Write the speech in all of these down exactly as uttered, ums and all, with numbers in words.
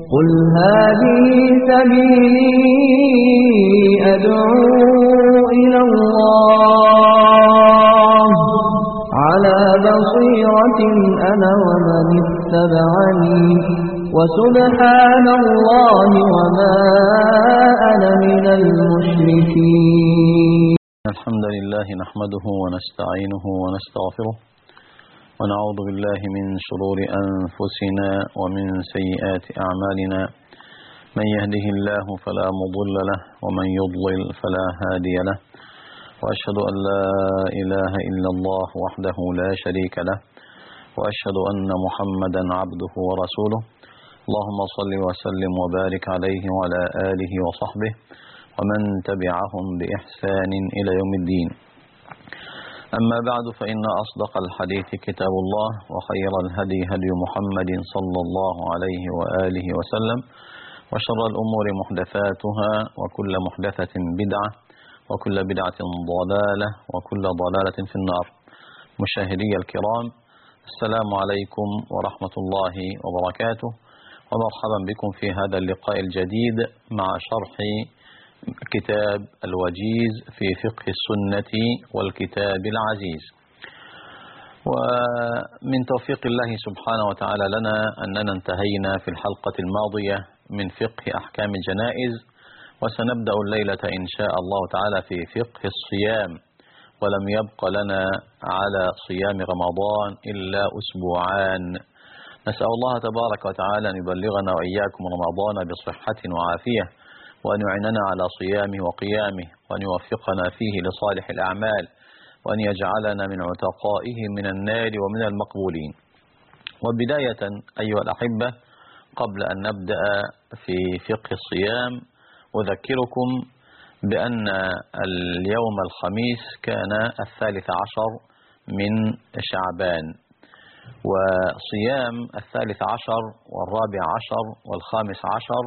قل هذه سبيلي أدعو إلى الله على بصيرة أنا ومن اتبعني وسبحان الله وما أنا من المشركين. الحمد لله نحمده ونستعينه ونستغفره ونعوذ بالله من شرور أنفسنا ومن سيئات أعمالنا، من يهده الله فلا مضل له ومن يضلل فلا هادي له، وأشهد أن لا إله إلا الله وحده لا شريك له، وأشهد أن محمدا عبده ورسوله. اللهم صل وسلم وبارك عليه وعلى آله وصحبه ومن تبعهم بإحسان إلى يوم الدين. أما بعد، فإن أصدق الحديث كتاب الله، وخير الهدي هدي محمد صلى الله عليه وآله وسلم، وشر الأمور محدثاتها، وكل محدثة بدعة، وكل بدعة ضلالة، وكل ضلالة في النار. مشاهدي الكرام، السلام عليكم ورحمة الله وبركاته، ومرحبا بكم في هذا اللقاء الجديد مع شرح كتاب الوجيز في فقه السنة والكتاب العزيز. ومن توفيق الله سبحانه وتعالى لنا أننا انتهينا في الحلقة الماضية من فقه أحكام الجنائز، وسنبدأ الليلة إن شاء الله تعالى في فقه الصيام، ولم يبق لنا على صيام رمضان إلا أسبوعان. نسأل الله تبارك وتعالى أن يبلغنا وإياكم رمضان بصحة وعافية، وأن يعيننا على صيامه وقيامه، وأن يوفقنا فيه لصالح الأعمال، وأن يجعلنا من عتقائه من النار ومن المقبولين. وبداية أيها الأحبة، قبل أن نبدأ في فقه الصيام، أذكركم بأن اليوم الخميس كان الثالث عشر من شعبان، وصيام الثالث عشر والرابع عشر والخامس عشر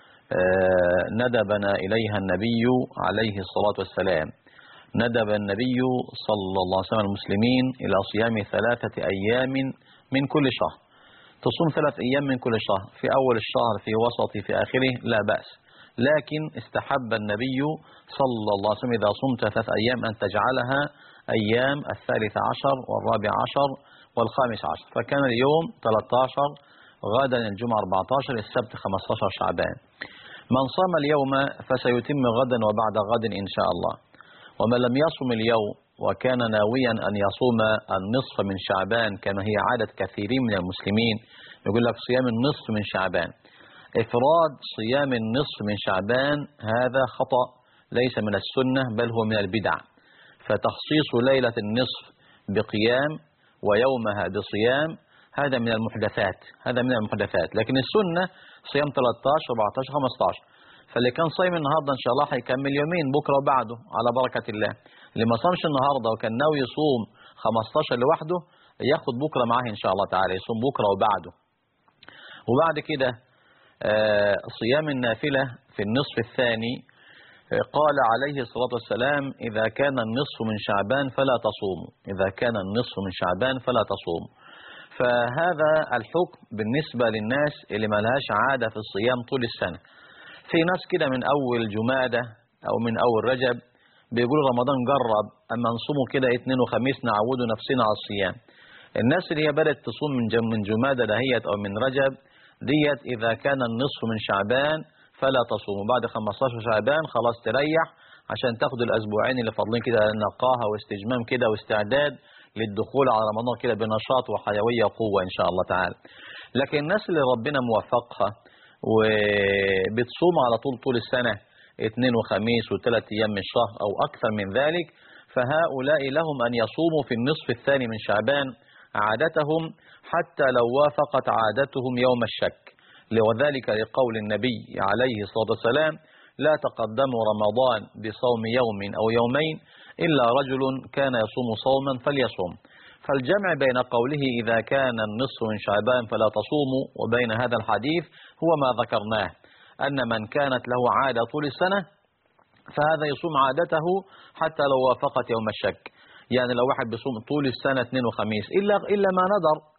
ندبنا إليها النبي عليه الصلاة والسلام. ندب النبي صلى الله عليه وسلم المسلمين إلى صيام ثلاثة أيام من كل شهر. تصوم ثلاث أيام من كل شهر، في أول الشهر، في وسطه، في آخره، لا بأس. لكن استحب النبي صلى الله عليه وسلم إذا صمت ثلاث أيام أن تجعلها أيام الثالث عشر والرابع عشر والخامس عشر. فكان اليوم ثلاثة عشر، غدا الجمعة أربعة عشر، السبت خمسة عشر شعبان. من صام اليوم فسيتم غدا وبعد غد إن شاء الله. ومن لم يصم اليوم وكان ناويا أن يصوم النصف من شعبان كما هي عادة كثيرين من المسلمين، يقول لك صيام النصف من شعبان. إفراد صيام النصف من شعبان هذا خطأ، ليس من السنة بل هو من البدع. فتخصيص ليلة النصف بقيام ويومها بصيام هذا من المحدثات، هذا من المحدثات. لكن السنة صيام ثلاثة عشر أربعة عشر خمسة عشر. فاللي كان صايم النهارده ان شاء الله هيكمل يومين، بكره وبعده على بركة الله. اللي ما صامش النهارده وكان ناوي يصوم خمسة عشر لوحده، ياخد بكره معاه ان شاء الله تعالى، يصوم بكره وبعده. وبعد كده آه صيام النافلة في النصف الثاني، آه قال عليه الصلاة والسلام: إذا كان النصف من شعبان فلا تصوموا، إذا كان النصف من شعبان فلا تصوموا. فهذا الحكم بالنسبة للناس اللي ما لهاش عادة في الصيام طول السنة. في ناس كده من أول جمادة أو من أول رجب بيقولوا رمضان جرب، أما نصوموا كده اثنين وخميس نعودوا نفسنا على الصيام. الناس اللي هي بدأت تصوم من من جمادة دهيت أو من رجب ديت، إذا كان النصف من شعبان فلا تصوموا. بعد خمسة عشر شعبان خلاص تريح عشان تاخد الأسبوعين اللي فاضلين كده نقاهة واستجمام كده واستعداد للدخول على رمضان كده بنشاط وحيوية وقوة إن شاء الله تعالى. لكن الناس اللي ربنا موفقها وبتصوم على طول طول السنة اثنين وخميس وثلاث أيام من الشهر أو أكثر من ذلك، فهؤلاء لهم أن يصوموا في النصف الثاني من شعبان عادتهم، حتى لو وافقت عادتهم يوم الشك. وذلك لقول النبي عليه الصلاة والسلام: لا تقدموا رمضان بصوم يوم أو يومين إلا رجل كان يصوم صوما فليصوم. فالجمع بين قوله إذا كان النصف من شعبان فلا تصوموا وبين هذا الحديث هو ما ذكرناه، أن من كانت له عادة طول السنة فهذا يصوم عادته حتى لو وافقت يوم الشك. يعني لو واحد بيصوم طول السنة اثنين وخميس إلا إلا ما ندر،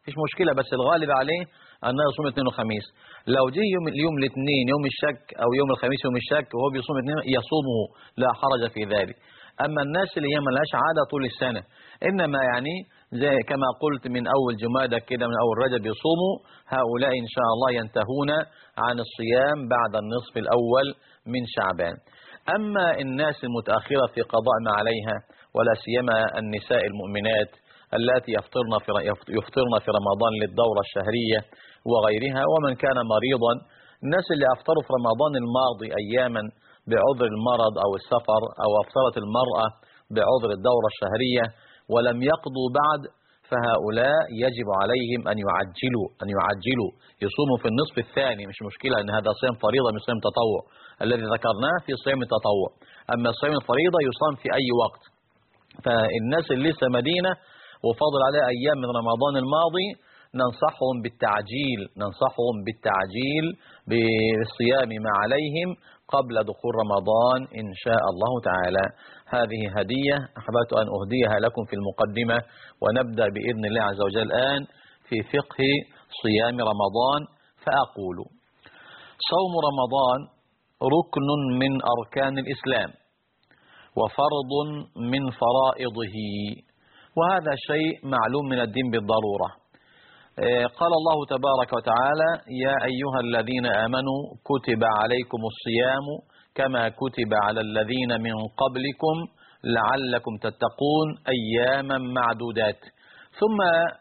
مفيش مشكلة، بس الغالب عليه أنه يصوم اثنين وخميس. لو جه يوم اليوم الاثنين يوم الشك أو يوم الخميس يوم الشك وهو بيصوم اثنين يصومه لا حرج في ذلك. أما الناس اللي هي ملهاش عادة طول السنة، إنما يعني زي كما قلت من أول جمادى كده من أول رجب يصوموا، هؤلاء إن شاء الله ينتهون عن الصيام بعد النصف الأول من شعبان. أما الناس المتأخرة في قضاء ما عليها، ولا سيما النساء المؤمنات التي يفطرن في يفطرن في رمضان للدورة الشهرية وغيرها، ومن كان مريضا، الناس اللي أفطروا في رمضان الماضي أياما بعذر المرض أو السفر، أو أفطرت المرأة بعذر الدورة الشهرية ولم يقضوا بعد، فهؤلاء يجب عليهم أن يعجلوا أن يعجلوا يصوموا في النصف الثاني. مش مشكلة أن هذا صيام فريضة من صيام تطوع الذي ذكرناه في صيام التطوع، أما صيام الفريضة يصام في أي وقت. فالناس اللي لسه مدينة وفاضل عليها أيام من رمضان الماضي ننصحهم بالتعجيل ننصحهم بالتعجيل بالصيام ما عليهم قبل دخول رمضان إن شاء الله تعالى. هذه هدية أحببت أن أهديها لكم في المقدمة، ونبدأ بإذن الله عز وجل الآن في فقه صيام رمضان. فأقول: صوم رمضان ركن من أركان الإسلام وفرض من فرائضه، وهذا شيء معلوم من الدين بالضرورة. قال الله تبارك وتعالى: يا أيها الذين آمنوا كتب عليكم الصيام كما كتب على الذين من قبلكم لعلكم تتقون أياما معدودات. ثم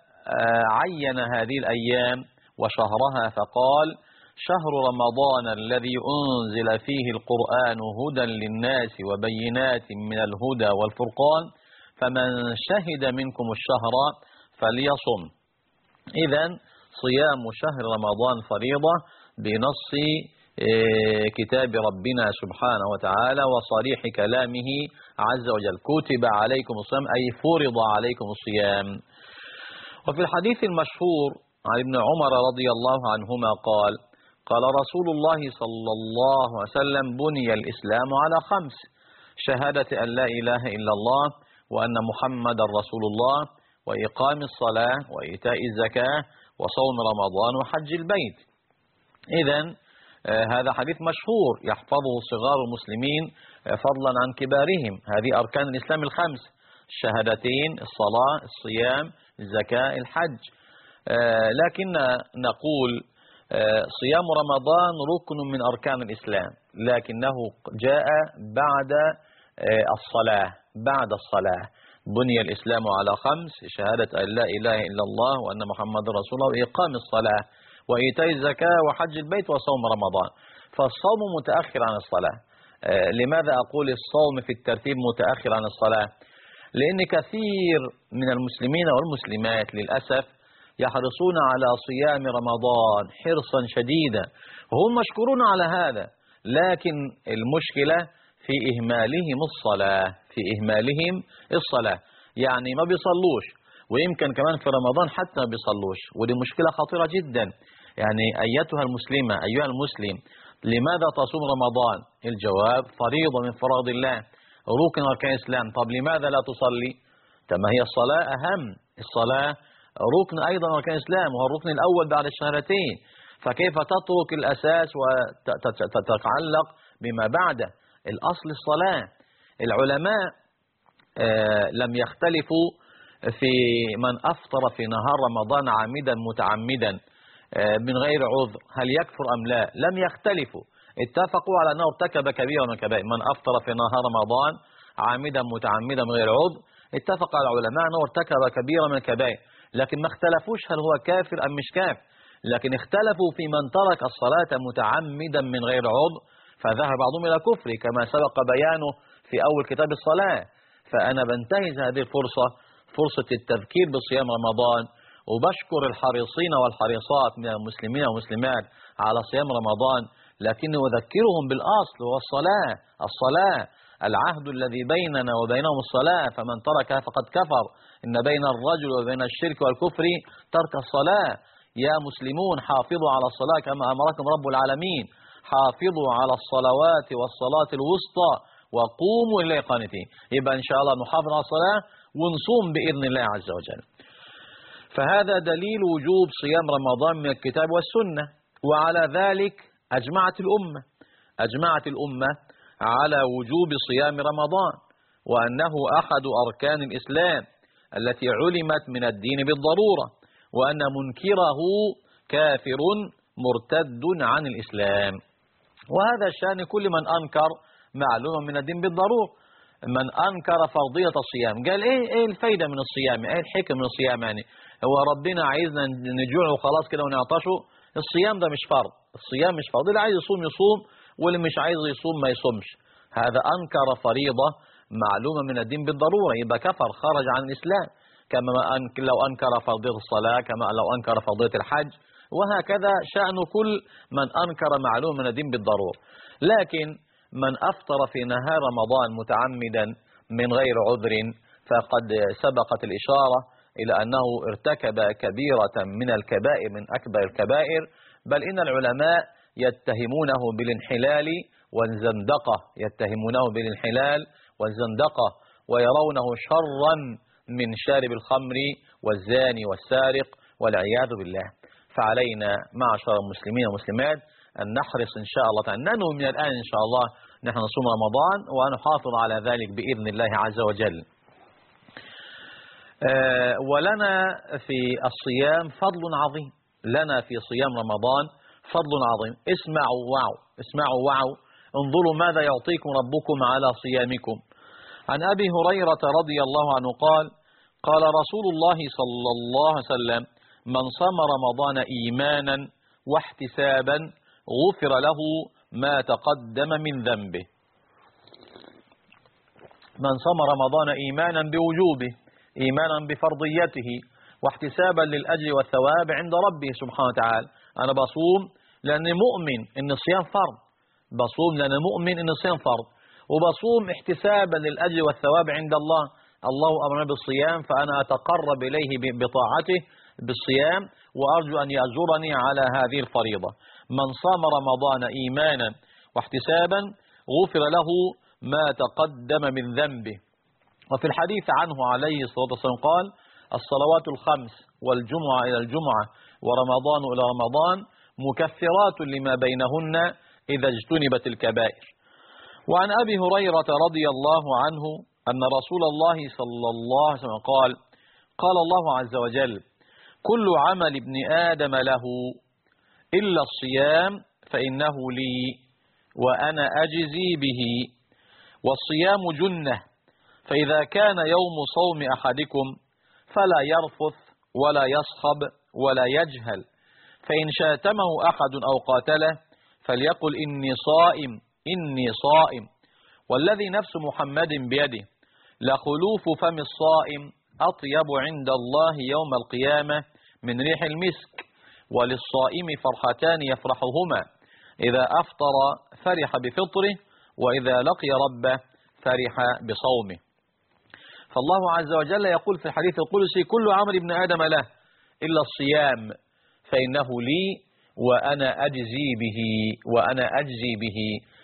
عين هذه الأيام وشهرها فقال: شهر رمضان الذي أنزل فيه القرآن هدى للناس وبينات من الهدى والفرقان فمن شهد منكم الشهر فليصم. إذن صيام شهر رمضان فريضة بنص كتاب ربنا سبحانه وتعالى وصريح كلامه عز وجل: كتب عليكم الصيام أي فرض عليكم الصيام. وفي الحديث المشهور عن ابن عمر رضي الله عنهما قال: قال رسول الله صلى الله عليه وسلم: بني الإسلام على خمس: شهادة أن لا إله إلا الله وأن محمد رسول الله وإقام الصلاة وإيتاء الزكاة وصوم رمضان وحج البيت. إذن آه هذا حديث مشهور يحفظه صغار المسلمين آه فضلا عن كبارهم. هذه أركان الإسلام الخمس: الشهادتين، الصلاة، الصيام، الزكاة، الحج. آه لكن نقول آه صيام رمضان ركن من أركان الإسلام، لكنه جاء بعد آه الصلاة بعد الصلاة. بني الإسلام على خمس: شهادة أن لا إله إلا الله وأن محمد رسول الله وإقام الصلاة وإيتاء الزكاة وحج البيت وصوم رمضان. فالصوم متأخر عن الصلاة. آه لماذا أقول الصوم في الترتيب متأخر عن الصلاة؟ لأن كثير من المسلمين والمسلمات للأسف يحرصون على صيام رمضان حرصا شديدا، وهم مشكورون على هذا، لكن المشكلة في إهمالهم الصلاة في إهمالهم الصلاة يعني ما بيصلوش، ويمكن كمان في رمضان حتى ما بيصلوش، ودي مشكلة خطيرة جدا. يعني أيتها المسلمة أيها المسلم، لماذا تصوم رمضان؟ الجواب: فريضة من فرائض الله، ركن أركان الإسلام. طب لماذا لا تصلي؟ طب ما هي الصلاة أهم، الصلاة ركن أيضا أركان الإسلام وهو الركن الأول بعد الشهادتين، فكيف تترك الأساس وتتعلق بما بعده؟ الأصل الصلاة. العلماء آه لم يختلفوا في من أفطر في نهار رمضان عامدا متعمدا آه من غير عذر هل يكفر أم لا، لم يختلفوا، اتفقوا على أنه ارتكب كبيرة من الكبائر. من أفطر في نهار رمضان عامدا متعمدا من غير عذر اتفق على العلماء أنه ارتكب كبيرة من الكبائر، لكن ما اختلفوش هل هو كافر أم مش كافر، لكن اختلفوا في من ترك الصلاة متعمدا من غير عذر فذهب بعضهم إلى كفر كما سبق بيانه في أول كتاب الصلاة. فأنا بنتهز هذه الفرصة، فرصة التذكير بصيام رمضان، وبشكر الحريصين والحريصات من المسلمين والمسلمات على صيام رمضان، لكني أذكرهم بالأصل وهو الصلاة. الصلاة العهد الذي بيننا وبينهم الصلاة، فمن تركها فقد كفر. إن بين الرجل وبين الشرك والكفر ترك الصلاة. يا مسلمون حافظوا على الصلاة كما أمركم رب العالمين، حافظوا على الصلوات والصلاة الوسطى وقوموا إليه قانتين. يبقى إن شاء الله نحافظ على الصلاة ونصوم بإذن الله عز وجل. فهذا دليل وجوب صيام رمضان من الكتاب والسنة. وعلى ذلك أجمعت الأمة أجمعت الأمة على وجوب صيام رمضان، وأنه أحد أركان الإسلام التي علمت من الدين بالضرورة، وأن منكره كافر مرتد عن الإسلام. وهذا شأن كل من أنكر معلومة من الدين بالضرورة. من أنكر فرضية الصيام قال إيه إيه الفايدة من الصيام؟ إيه الحكم من الصيام؟ يعني هو ربنا عايزنا نجوع وخلاص كده ونعطشه؟ الصيام ده مش فرض، الصيام مش فرض، اللي عايز يصوم يصوم واللي مش عايز يصوم ما يصومش. هذا أنكر فريضة معلومة من الدين بالضرورة، يبقى كفر، خرج عن الإسلام. كما لو أنكر فرضية الصلاة، كما لو أنكر فرضية الحج، وهكذا شأن كل من أنكر معلومة من الدين بالضرورة. لكن من أفطر في نهار رمضان متعمدا من غير عذر فقد سبقت الإشارة إلى أنه ارتكب كبيرة من الكبائر، من أكبر الكبائر، بل إن العلماء يتهمونه بالانحلال والزندقة يتهمونه بالانحلال والزندقة ويرونه شرا من شارب الخمر والزاني والسارق والعياذ بالله. فعلينا معشر المسلمين والمسلمات أن نحرص إن شاء الله تعالى، ننوي من الآن إن شاء الله نحن نصوم رمضان ونحافظ على ذلك بإذن الله عز وجل. آه ولنا في الصيام فضل عظيم، لنا في صيام رمضان فضل عظيم. اسمعوا وعوا اسمعوا وعوا انظروا ماذا يعطيكم ربكم على صيامكم. عن أبي هريرة رضي الله عنه قال قال رسول الله صلى الله عليه وسلم: من صام رمضان إيمانا واحتسابا غفر له ما تقدم من ذنبه. من صام رمضان إيمانا بوجوبه، إيمانا بفرضيته، واحتسابا للأجر والثواب عند ربه سبحانه وتعالى. أنا بصوم لأني مؤمن إن الصيام فرض، بصوم لأني مؤمن إن الصيام فرض، وبصوم احتسابا للأجر والثواب عند الله. الله أمرنا بالصيام فأنا أتقرب إليه بطاعته بالصيام، وأرجو أن يأجرني على هذه الفريضة. من صام رمضان إيمانا واحتسابا غفر له ما تقدم من ذنبه. وفي الحديث عنه عليه الصلاة والسلام قال: الصلوات الخمس والجمعة إلى الجمعة ورمضان إلى رمضان مكفرات لما بينهن إذا اجتنبت الكبائر. وعن أبي هريرة رضي الله عنه أن رسول الله صلى الله عليه وسلم قال: قال الله عز وجل: كل عمل ابن آدم له إلا الصيام فإنه لي وأنا أجزي به، والصيام جنة، فإذا كان يوم صوم أحدكم فلا يرفث ولا يصخب ولا يجهل، فإن شاتمه أحد أو قاتله فليقل إني صائم إني صائم، والذي نفس محمد بيده لخلوف فم الصائم أطيب عند الله يوم القيامة من ريح المسك، وللصائم فرحتان يفرحهما: إذا أفطر فرح بفطره، وإذا لقي ربه فرح بصومه. فالله عز وجل يقول في الحديث القدسي: كل عمل ابن آدم له إلا الصيام فإنه لي وأنا أجزي به وأنا أجزي به.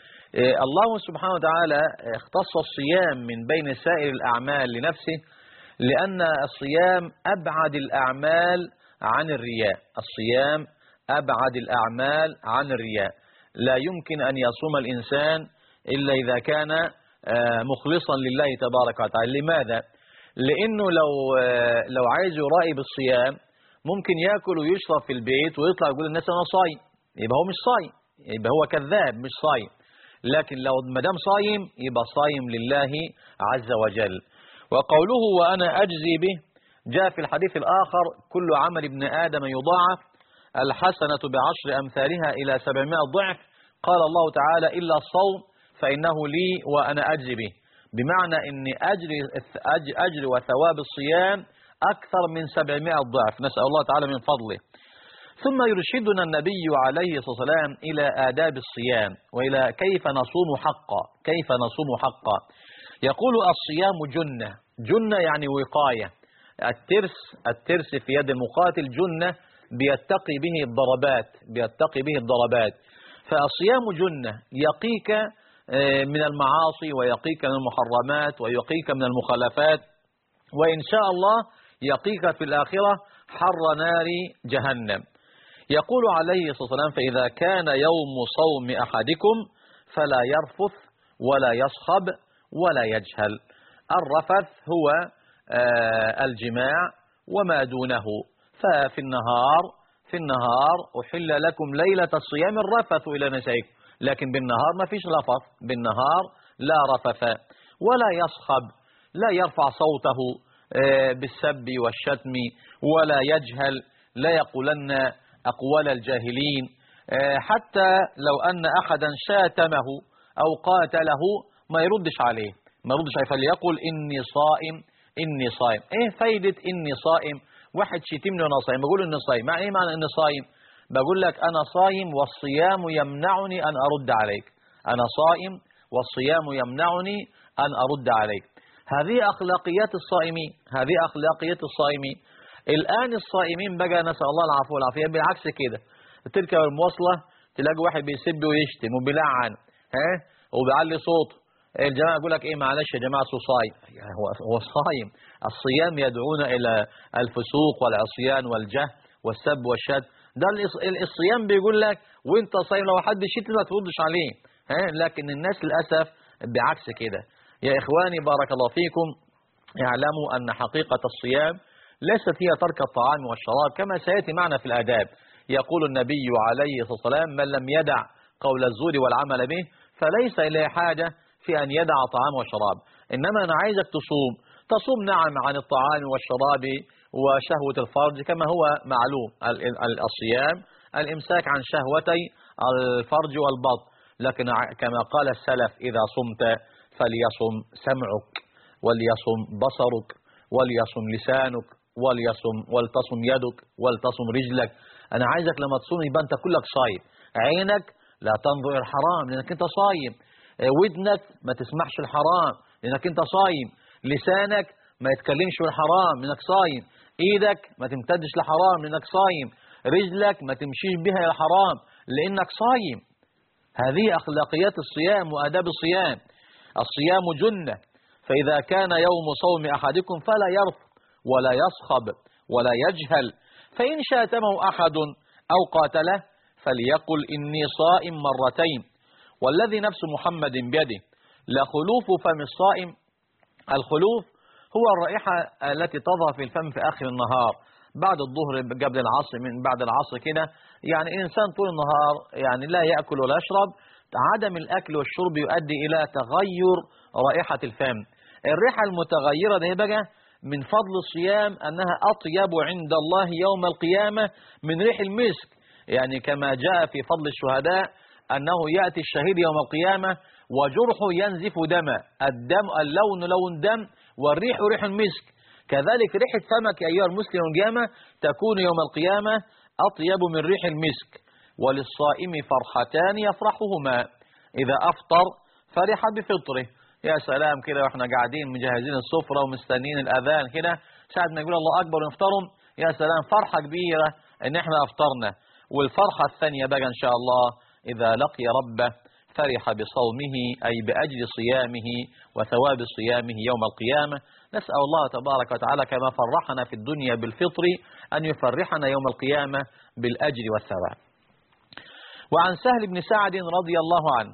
الله سبحانه وتعالى اختص الصيام من بين سائر الأعمال لنفسه، لأن الصيام أبعد الأعمال عن الرياء. الصيام أبعد الأعمال عن الرياء. لا يمكن أن يصوم الإنسان إلا إذا كان مخلصا لله تبارك وتعالى. لماذا؟ لأنه لو لو عايز يرائي بالصيام ممكن يأكل ويشرب في البيت ويطلع يقول للناس أنا صايم، يبقى هو مش صايم، يبقى هو كذاب مش صايم. لكن لو ما دام صايم يبقى صايم لله عز وجل. وقوله وأنا أجزي به جاء في الحديث الآخر: كل عمل ابن آدم يضاعف الحسنة بعشر أمثالها إلى سبعمائة ضعف. قال الله تعالى: إلا الصوم فإنه لي وأنا أجزي به، بمعنى أن أجر, أجر وثواب الصيام أكثر من سبعمائة ضعف، نسأل الله تعالى من فضله. ثم يرشدنا النبي عليه الصلاة والسلام إلى آداب الصيام وإلى كيف نصوم حقا كيف نصوم حقا يقول: الصيام جنة. جنة يعني وقاية. الترس الترس في يد المقاتل جنة بيتقي به الضربات بيتقي به الضربات فالصيام جنة يقيك من المعاصي ويقيك من المحرمات ويقيك من المخالفات، وإن شاء الله يقيك في الآخرة حر نار جهنم. يقول عليه الصلاة والسلام: فإذا كان يوم صوم أحدكم فلا يرفث ولا يصخب ولا يجهل. الرفث هو الجماع وما دونه. ففي النهار في النهار أحل لكم ليلة الصيام الرفث إلى نسائكم، لكن بالنهار ما فيش رفث، بالنهار لا رفث. ولا يصخب، لا يرفع صوته بالسب والشتم. ولا يجهل، لا يقولن أقوال الجاهلين. حتى لو أن أحدا شاتمه أو قاتله ما يردش عليه، ما يردش عليه، فليقل إني صائم إني صائم. إيه فايدة إني صائم؟ واحد شتمني وأنا صائم بقول إني صائم، مع إيه معنى إني صائم؟ بقول لك أنا صائم والصيام يمنعني أن أرد عليك، أنا صائم والصيام يمنعني أن أرد عليك. هذه أخلاقيات الصائمين، هذه أخلاقيات الصائمين. الآن الصائمين بقى نسأل الله العفو والعافية بالعكس كده، تركب المواصلة تلاقي واحد بيسب ويشتم وبيلعن ها وبيعلي صوته. الجماعة يقول لك ايه معلش يا جماعة سو صايم، يعني هو هو صايم. الصيام يدعونا إلى الفسوق والعصيان والجهل والسب والشد. ده الصيام بيقول لك وانت صايم لو حد شتم ما تردش عليه ها. لكن الناس للأسف بعكس كده. يا إخواني بارك الله فيكم، اعلموا أن حقيقة الصيام ليست هي ترك الطعام والشراب كما سيأتي معنا في الآداب. يقول النبي عليه الصلاة والسلام: من لم يدع قول الزور والعمل به فليس إليه حاجة في أن يدع طعام وشراب. إنما أنا عايزك تصوم، تصوم نعم عن الطعام والشراب وشهوة الفرج كما هو معلوم. الصيام الإمساك عن شهوتي الفرج والبطن، لكن كما قال السلف: إذا صمت فليصم سمعك وليصم بصرك وليصم لسانك وليصم ولتصم يدك ولتصم رجلك. أنا عايزك لما تصوم يبقى أنت كلك صايم. عينك لا تنظر الحرام لأنك أنت صايم، ودنك ما تسمعش الحرام لأنك أنت صايم، لسانك ما يتكلمش بالحرام لأنك صايم، إيدك ما تمتدش لحرام لأنك صايم، رجلك ما تمشيش بها إلى الحرام لأنك صايم. هذه أخلاقيات الصيام وآداب الصيام. الصيام جنة، فإذا كان يوم صوم أحدكم فلا يرفث ولا يصخب ولا يجهل. فإن شاتمه أحد أو قاتله فليقل إني صائم مرتين، والذي نفس محمد بيده لخلوف فم الصائم. الخلوف هو الرائحة التي تظهر في الفم في آخر النهار بعد الظهر قبل العصر، من بعد العصر كده. يعني الإنسان طول النهار يعني لا يأكل ولا يشرب، عدم الأكل والشرب يؤدي إلى تغير رائحة الفم. الريحة المتغيرة ده بقى من فضل الصيام أنها أطيب عند الله يوم القيامة من ريح المسك. يعني كما جاء في فضل الشهداء أنه يأتي الشهيد يوم القيامة وجرحه ينزف دما، الدم اللون لون دم والريح ريح المسك. كذلك ريحة فمك أيها المسلم القيامة تكون يوم القيامة أطيب من ريح المسك. وللصائم فرحتان يفرحهما: إذا أفطر فرح بفطره. يا سلام كده واحنا قاعدين مجهزين السفرة ومستنين الأذان كده، ساعة ما يقول الله أكبر ونفطرهم، يا سلام فرحة كبيرة إن احنا أفطرنا. والفرحة الثانية بقى إن شاء الله إذا لقي ربه فرح بصومه، أي بأجل صيامه وثواب صيامه يوم القيامة. نسأل الله تبارك وتعالى كما فرحنا في الدنيا بالفطر أن يفرحنا يوم القيامة بالأجر والثواب. وعن سهل بن سعد رضي الله عنه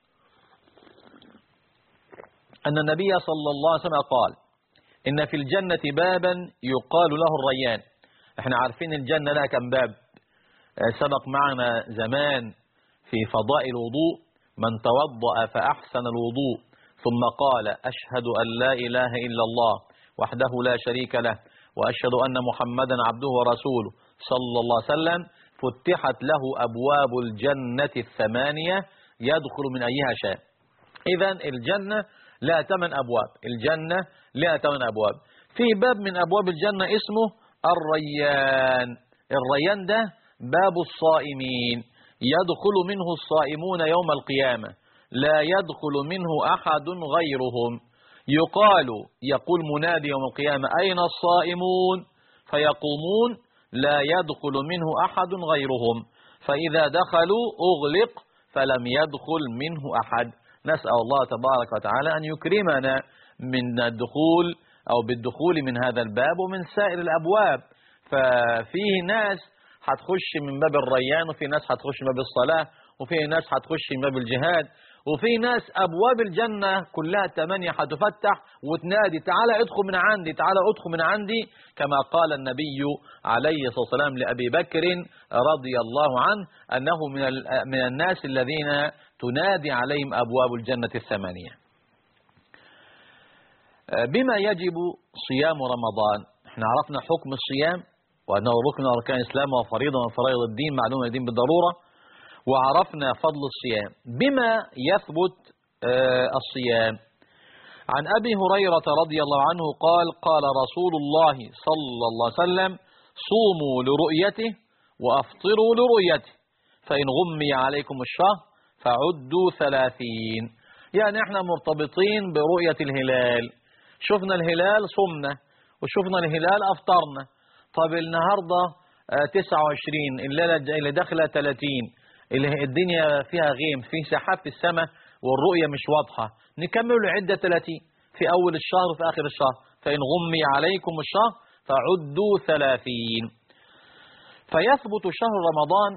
أن النبي صلى الله عليه وسلم قال: إن في الجنة بابا يقال له الريان. احنا عارفين الجنة لها كم باب، سبق معنا زمان في فضائل الوضوء: من توضأ فأحسن الوضوء ثم قال أشهد أن لا إله إلا الله وحده لا شريك له وأشهد أن محمدا عبده ورسوله صلى الله عليه وسلم فتحت له أبواب الجنة الثمانية يدخل من أيها شاء. إذن الجنة لها ثمان أبواب، الجنة لها ثمان أبواب. في باب من أبواب الجنة اسمه الريان. الريان ده باب الصائمين، يدخل منه الصائمون يوم القيامة، لا يدخل منه أحد غيرهم. يقال يقول منادي يوم القيامة: أين الصائمون؟ فيقومون: لا يدخل منه أحد غيرهم. فإذا دخلوا أغلق فلم يدخل منه أحد. نسأل الله تبارك وتعالى أن يكرمنا من الدخول أو بالدخول من هذا الباب ومن سائر الأبواب. ففيه ناس هتخش من باب الريان، وفي ناس هتخش من باب الصلاة، وفي ناس هتخش من باب الجهاد، وفي ناس أبواب الجنة كلها ثمانية هتفتح وتنادي تعالى ادخل من عندي، تعالى ادخل من عندي، كما قال النبي عليه الصلاة والسلام لأبي بكر رضي الله عنه أنه من من الناس الذين تنادي عليهم أبواب الجنة الثمانية. بما يجب صيام رمضان؟ احنا عرفنا حكم الصيام وأنه ركن من أركان الإسلام وفريضة من فرائض الدين معلومة الدين بالضرورة، وعرفنا فضل الصيام. بما يثبت آه الصيام؟ عن أبي هريرة رضي الله عنه قال قال رسول الله صلى الله عليه وسلم صوموا لرؤيته وأفطروا لرؤيته فإن غمي عليكم الشهر فعدوا ثلاثين. يعني احنا مرتبطين برؤية الهلال، شفنا الهلال صمنا وشفنا الهلال أفطرنا. طب النهاردة تسعة وعشرين، الليلة اللي داخلة ثلاثين، الدنيا فيها غيم، في سحاب في السماء والرؤية مش واضحة، نكمل العدة ثلاثين في أول الشهر وفي آخر الشهر. فإن غمي عليكم الشهر فعدوا ثلاثين. فيثبت شهر رمضان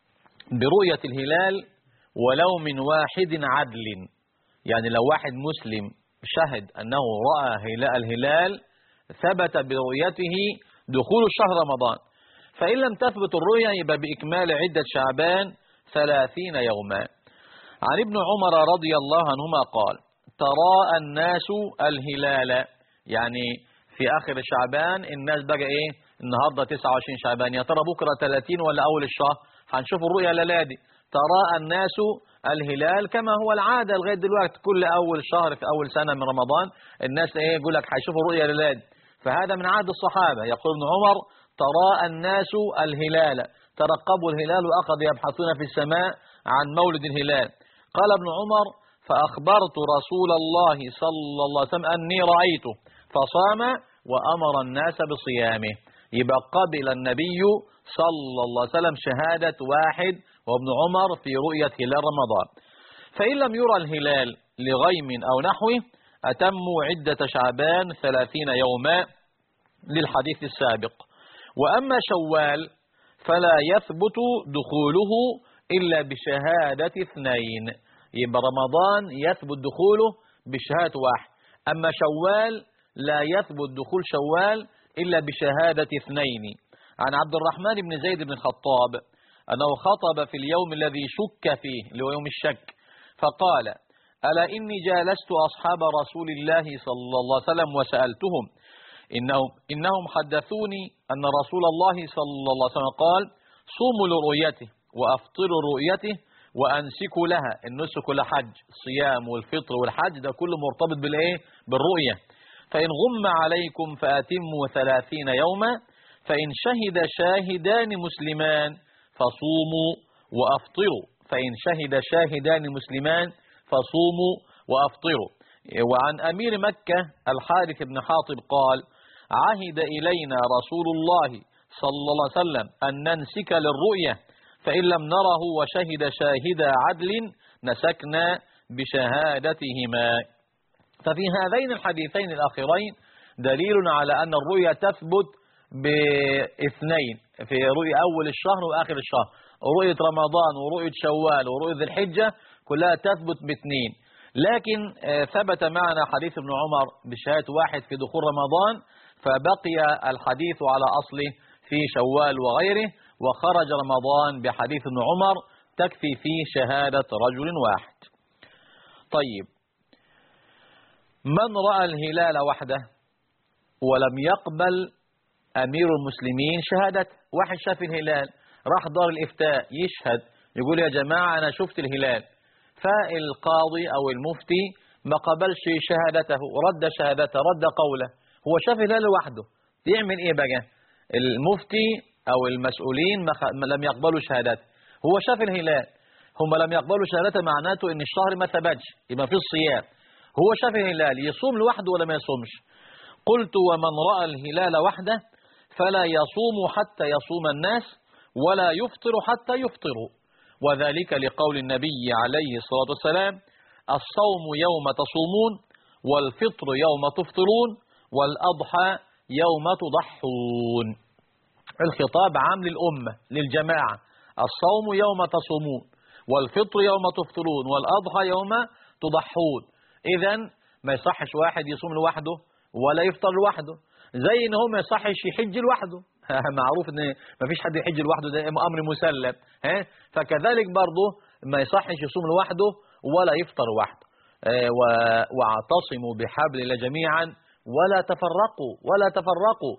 برؤية الهلال ولو من واحد عدل، يعني لو واحد مسلم شهد أنه رأى الهلال ثبت برؤيته دخول شهر رمضان. فإن لم تثبت الرؤيا يبقى بإكمال عدة شعبان ثلاثين يوما. عن ابن عمر رضي الله عنهما قال تراءى الناس الهلال، يعني في آخر شعبان الناس بقى إيه، النهاردة تسعة وعشرين شعبان، يا ترى بكرة ثلاثين ولا أول الشهر؟ هنشوف الرؤيا للادي. تراءى الناس الهلال كما هو العادة لغاية دلوقتي، كل أول شهر في أول سنة من رمضان الناس إيه يقول لك هيشوفوا الرؤيا للادي. فهذا من عهد الصحابة. يقول ابن عمر تراءى الناس الهلال، ترقبوا الهلال وأخذوا يبحثون في السماء عن مولد الهلال. قال ابن عمر فأخبرت رسول الله صلى الله عليه وسلم أني رأيته فصام وأمر الناس بصيامه. يبقى قبل النبي صلى الله عليه وسلم شهادة واحد وابن عمر في رؤية هلال رمضان. فإن لم يرى الهلال لغيم أو نحوه أتموا عدة شعبان ثلاثين يوما للحديث السابق. وأما شوال فلا يثبت دخوله إلا بشهادة اثنين. يبقى رمضان يثبت دخوله بشهادة واحد، أما شوال لا يثبت دخول شوال إلا بشهادة اثنين. عن عبد الرحمن بن زيد بن الخطاب أنه خطب في اليوم الذي شك فيه اللي هو يوم الشك، فقال ألا إني جالست أصحاب رسول الله صلى الله عليه وسلم وسألتهم إنهم, إنهم حدثوني أن رسول الله صلى الله عليه وسلم قال صوموا لرؤيته وأفطروا لرؤيته وأنسكوا لها. النسك لحج، الصيام والفطر والحج ده كله مرتبط بالإيه؟ بالرؤية. فإن غم عليكم فأتموا ثلاثين يوما فإن شهد شاهدان مسلمان فصوموا وأفطروا. فإن شهد شاهدان مسلمان فصوموا وأفطروا. وعن أمير مكة الحارث بن حاطب قال عهد إلينا رسول الله صلى الله عليه وسلم أن ننسك للرؤية، فإن لم نره وشهد شاهد عدل نسكنا بشهادتهما. ففي هذين الحديثين الأخيرين دليل على أن الرؤية تثبت باثنين، في رؤية أول الشهر وآخر الشهر. رؤية رمضان ورؤية شوال ورؤية ذي الحجة كلها تثبت باثنين. لكن ثبت معنا حديث ابن عمر بشهادة واحد في دخول رمضان، فبقي الحديث على أصله في شوال وغيره، وخرج رمضان بحديث ابن عمر تكفي فيه شهادة رجل واحد. طيب، من رأى الهلال وحده ولم يقبل أمير المسلمين شهادته؟ واحد شاف الهلال راح دار الإفتاء يشهد يقول يا جماعة أنا شفت الهلال، فالقاضي أو المفتي ما قبلش شهادته ورد شهادته رد قوله، هو شاف الهلال لوحده، يعمل إيه بقى؟ المفتي أو المسؤولين ما لم يقبلوا شهادته، هو شاف الهلال، هم لم يقبلوا شهادته، معناته إن الشهر ما ثبتش، يبقى في الصيام. هو شاف الهلال يصوم لوحده ولا ما يصومش؟ قلت ومن رأى الهلال وحده فلا يصوم حتى يصوم الناس ولا يفطر حتى يفطروا، وذلك لقول النبي عليه الصلاة والسلام الصوم يوم تصومون والفطر يوم تفطرون والأضحى يوم تضحون. الخطاب عام للأمة للجماعة، الصوم يوم تصومون، والفطر يوم تفطرون، والأضحى يوم تضحون. إذا ما يصحش واحد يصوم لوحده ولا يفطر لوحده، زي ان هو ما يصحش يحج لوحده. معروف ان ما فيش حد يحج لوحده، ده امر مسلم. ها فكذلك برضه ما يصحش يصوم لوحده ولا يفطر لوحده. واعتصموا بحبل الله جميعا ولا تفرقوا ولا تفرقوا.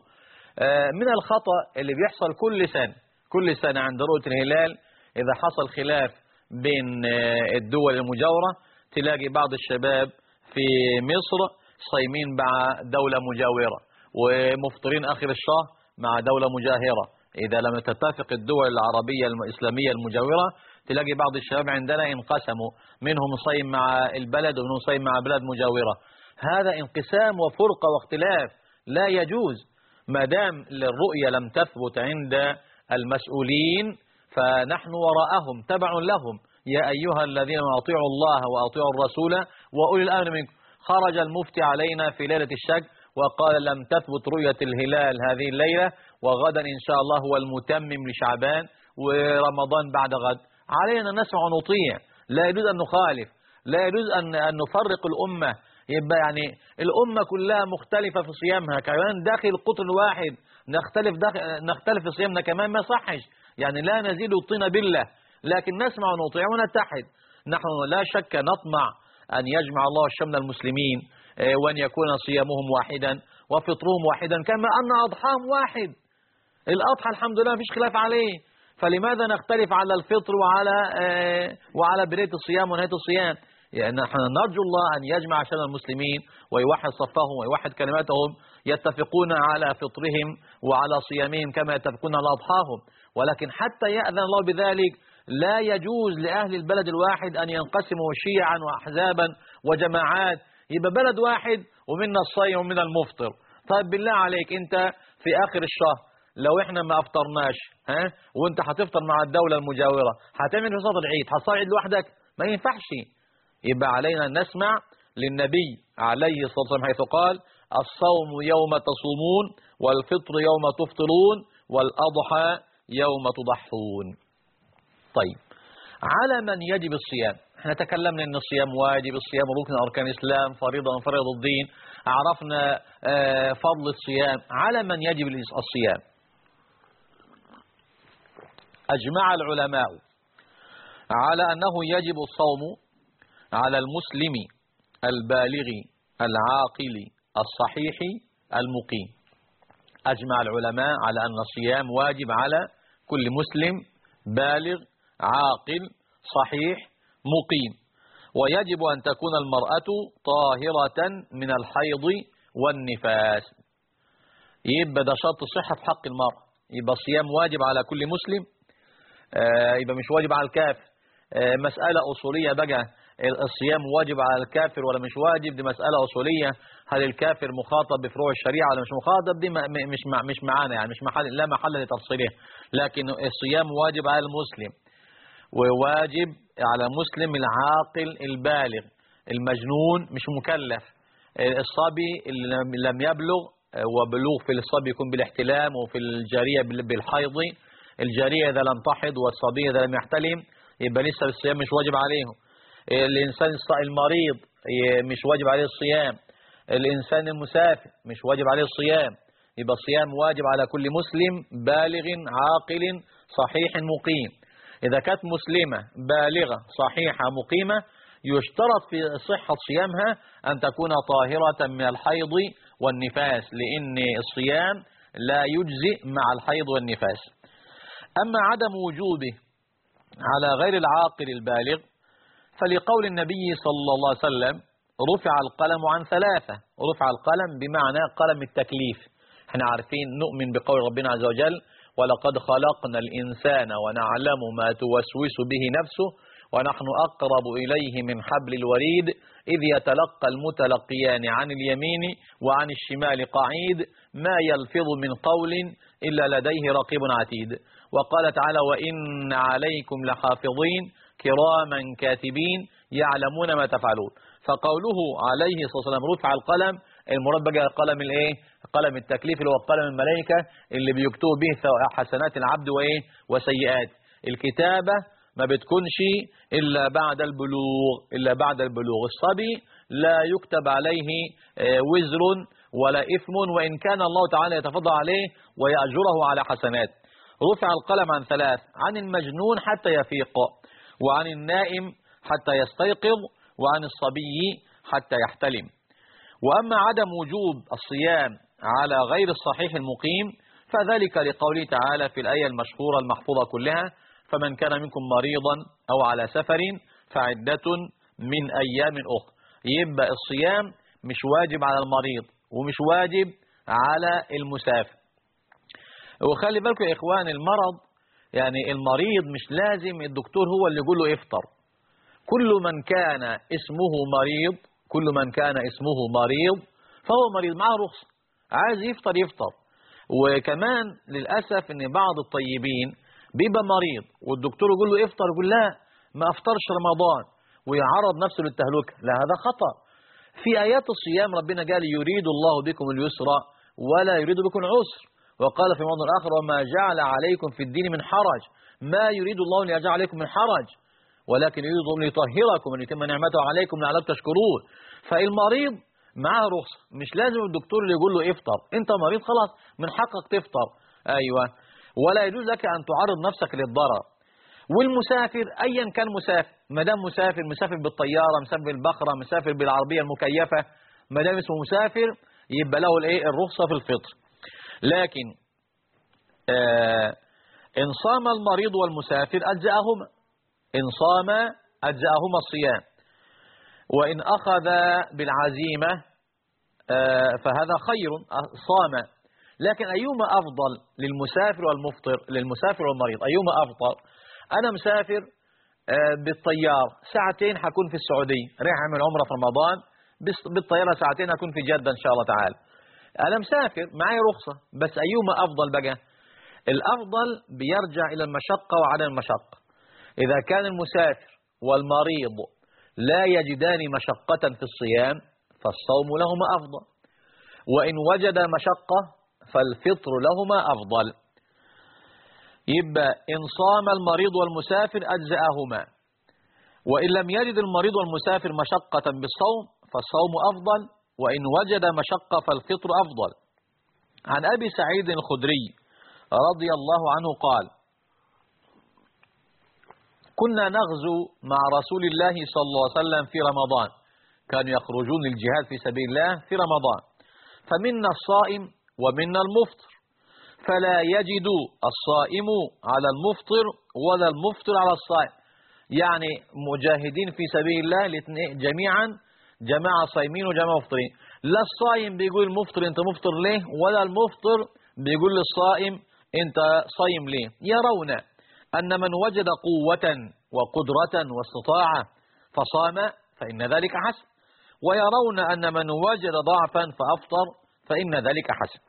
من الخطأ اللي بيحصل كل سنة كل سنة عند رؤية الهلال، إذا حصل خلاف بين الدول المجاورة تلاقي بعض الشباب في مصر صايمين مع دولة مجاورة ومفطرين آخر الشهر مع دولة مجاهرة. إذا لم تتفق الدول العربية الإسلامية المجاورة تلاقي بعض الشباب عندنا انقسموا، منهم صايم مع البلد ومنهم صايم مع بلاد مجاورة. هذا انقسام وفرقة واختلاف لا يجوز. ما دام الرؤية لم تثبت عند المسؤولين فنحن وراءهم تبع لهم. يا أيها الذين أطيعوا الله وأطيعوا الرسول وأولي الأمر منكم. خرج المفتي علينا في ليلة الشك وقال لم تثبت رؤية الهلال هذه الليلة، وغدا إن شاء الله هو المتمم لشعبان ورمضان بعد غد. علينا نسمع ونطيع، لا يجوز أن نخالف، لا يجوز أن أن نفرق الأمة. يبقى يعني الأمة كلها مختلفة في صيامها، كمان داخل القطر الواحد نختلف داخل نختلف في صيامنا كمان ما صحش. يعني لا نزيد الطين بالله، لكن نسمع ونطيع ونتحد. نحن لا شك نطمع أن يجمع الله شمل المسلمين وأن يكون صيامهم واحدا وفطرهم واحدا كما أن أضحاهم واحد. الأضحى الحمد لله مفيش خلاف عليه، فلماذا نختلف على الفطر وعلى وعلى بداية الصيام ونهاية الصيام؟ يعني نحن نرجو الله أن يجمع شمل المسلمين ويوحد صفهم ويوحد كلماتهم، يتفقون على فطرهم وعلى صيامهم كما يتفقون على أضحاهم. ولكن حتى يأذن الله بذلك لا يجوز لأهل البلد الواحد أن ينقسموا شيعا وأحزابا وجماعات. يبقى بلد واحد ومنا الصايم ومنا المفطر. طيب بالله عليك أنت في آخر الشهر لو احنا ما افطرناش ها وانت هتفطر مع الدولة المجاورة هتعمل في صلاة العيد؟ هتصلي العيد لوحدك؟ ما ينفعش. يبقى علينا أن نسمع للنبي عليه الصلاة والسلام حيث قال الصوم يوم تصومون والفطر يوم تفطرون والأضحى يوم تضحون. طيب على من يجب الصيام؟ احنا تكلمنا ان الصيام واجب، الصيام ركن اركان الاسلام، فريضه من فرائض الدين، عرفنا اه فضل الصيام. على من يجب الصيام؟ اجمع العلماء على انه يجب الصوم على المسلم البالغ العاقل الصحيح المقيم. اجمع العلماء على ان الصيام واجب على كل مسلم بالغ عاقل صحيح مقيم، ويجب أن تكون المرأة طاهرة من الحيض والنفاس. يبقى ده شرط الصحة في حق المرأة. يبقى الصيام واجب على كل مسلم، آه يبقى مش واجب على الكافر. آه مسألة أصولية بقى، الصيام واجب على الكافر ولا مش واجب؟ دي مسألة أصولية. هل الكافر مخاطب بفروع الشريعة ولا مش مخاطب؟ دي مش مش معانا، يعني مش محل لا محل لتفصيله. لكن الصيام واجب على المسلم، وواجب على المسلم العاقل البالغ. المجنون مش مكلف، الصبي اللي لم يبلغ، وبلوغ في الصبي يكون بالاحتلام وفي الجارية بالحيض. الجارية إذا لم تحض والصبي إذا لم يحتلم يبقى لسه الصيام مش واجب عليهم. الإنسان المريض مش واجب عليه الصيام. الإنسان المسافر مش واجب عليه الصيام. يبقى الصيام واجب على كل مسلم بالغ عاقل صحيح مقيم. إذا كانت مسلمة بالغة صحيحة مقيمة يشترط في صحة صيامها أن تكون طاهرة من الحيض والنفاس، لأن الصيام لا يجزئ مع الحيض والنفاس. أما عدم وجوبه على غير العاقل البالغ فلقول النبي صلى الله عليه وسلم رفع القلم عن ثلاثة. رفع القلم بمعنى قلم التكليف. احنا عارفين نؤمن بقول ربنا عز وجل ولقد خلقنا الإنسان ونعلم ما توسوس به نفسه ونحن أقرب إليه من حبل الوريد إذ يتلقى المتلقيان عن اليمين وعن الشمال قعيد ما يلفظ من قول إلا لديه رقيب عتيد. وقال تعالى وإن عليكم لحافظين كراما كاتبين يعلمون ما تفعلون. فقوله عليه الصلاة والسلام رفع القلم المراد بقى قلم الايه؟ قلم التكليف اللي هو قلم الملائكة اللي بيكتبوا به حسنات العبد وايه؟ وسيئات. الكتابة ما بتكونش إلا بعد البلوغ، إلا بعد البلوغ. الصبي لا يكتب عليه وزر ولا إثم، وإن كان الله تعالى يتفضل عليه ويأجره على حسنات. رفع القلم عن ثلاث: عن المجنون حتى يفيق، وعن النائم حتى يستيقظ، وعن الصبي حتى يحتلم. وأما عدم وجوب الصيام على غير الصحيح المقيم فذلك لقوله تعالى في الآية المشهورة المحفوظة كلها: فمن كان منكم مريضا أو على سفر فعدة من أيام أخرى. يبقى الصيام مش واجب على المريض ومش واجب على المسافر. وخلي بالكم يا إخوان، المرض يعني المريض مش لازم الدكتور هو اللي يقول له افطر. كل من كان اسمه مريض كل من كان اسمه مريض فهو مريض، معه رخصة، عايز يفطر يفطر. وكمان للأسف ان بعض الطيبين بيبقى مريض والدكتور يقول له افطر، يقول لا ما افطرش رمضان ويعرض نفسه للتهلكة. لا، هذا خطأ. في آيات الصيام ربنا قال: يريد الله بكم اليسر ولا يريد بكم العسر. وقال في موضع آخر: وما جعل عليكم في الدين من حرج. ما يريد الله ليجعل عليكم من حرج ولكن يريد الله ليطهركم ويتم نعمته عليكم لعلكم تشكرون. فالمريض معاه رخصة، مش لازم الدكتور اللي يقول له افطر. انت مريض خلاص من حقك تفطر. ايوه، ولا يجوز لك ان تعرض نفسك للضرر. والمسافر ايا كان مسافر، ما دام مسافر، مسافر بالطياره، مسافر بالبخره، مسافر بالعربيه المكيفه، ما دام اسمه مسافر يبقى له الايه؟ الرخصه في الفطر. لكن آه ان صام المريض والمسافر اجزاهما، ان صام اجزاهما الصيام. وان اخذ بالعزيمه آه فهذا خير، صام. لكن ايهما افضل للمسافر والمفطر؟ للمسافر والمريض ايهما افضل؟ انا مسافر بالطيار ساعتين هكون في السعوديه، رايح اعمل عمره في رمضان، بالطياره ساعتين هكون في جده ان شاء الله تعالى. انا مسافر معي رخصه، بس ايهما افضل بقى؟ الافضل بيرجع الى المشقه وعدم المشقه. اذا كان المسافر والمريض لا يجدان مشقه في الصيام فالصوم لهما افضل، وان وجد مشقه فالفطر لهما افضل. يبقى إن صام المريض والمسافر أجزأهما، وإن لم يجد المريض والمسافر مشقة بالصوم فالصوم أفضل، وإن وجد مشقة فالفطر أفضل. عن أبي سعيد الخدري رضي الله عنه قال: كنا نغزو مع رسول الله صلى الله عليه وسلم في رمضان، كانوا يخرجون للجهاد في سبيل الله في رمضان، فمنا الصائم ومنا المفطر، فلا يجد الصائم على المفطر ولا المفطر على الصائم. يعني مجاهدين في سبيل الله جميعا، جماعة صايمين وجماعة مفطرين. لا الصائم بيقول المفطر انت مفطر ليه، ولا المفطر بيقول للصائم انت صايم ليه. يرون أن من وجد قوة وقدرة واستطاعة فصام فإن ذلك حسن، ويرون أن من وجد ضعفا فأفطر فإن ذلك حسن.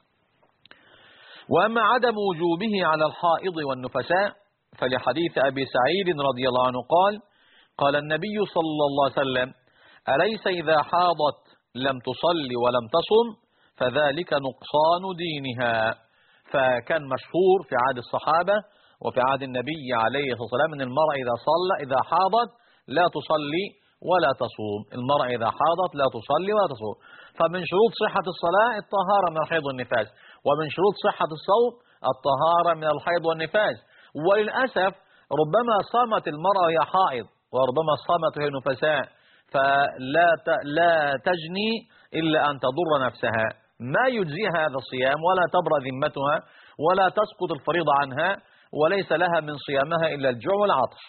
وأما عدم وجوبه على الحائض والنفساء فلحديث أبي سعيد رضي الله عنه قال: قال النبي صلى الله عليه وسلم: أليس إذا حاضت لم تصلي ولم تصم فذلك نقصان دينها. فكان مشهور في عهد الصحابة وفي عهد النبي عليه الصلاة والسلام أن المرأة إذا صلى إذا حاضت لا تصلي ولا تصوم. المرأة إذا حاضت لا تصلي ولا تصوم. فمن شروط صحة الصلاة الطهارة من الحيض والنفاس، ومن شروط صحة الصوم الطهارة من الحيض والنفاس. وللأسف ربما صامت المرأة وهي حائض، وربما صامت وهي نفساء، فلا لا تجني إلا أن تضر نفسها، ما يجزيها هذا الصيام ولا تبرأ ذمتها ولا تسقط الفريضة عنها، وليس لها من صيامها إلا الجوع والعطش.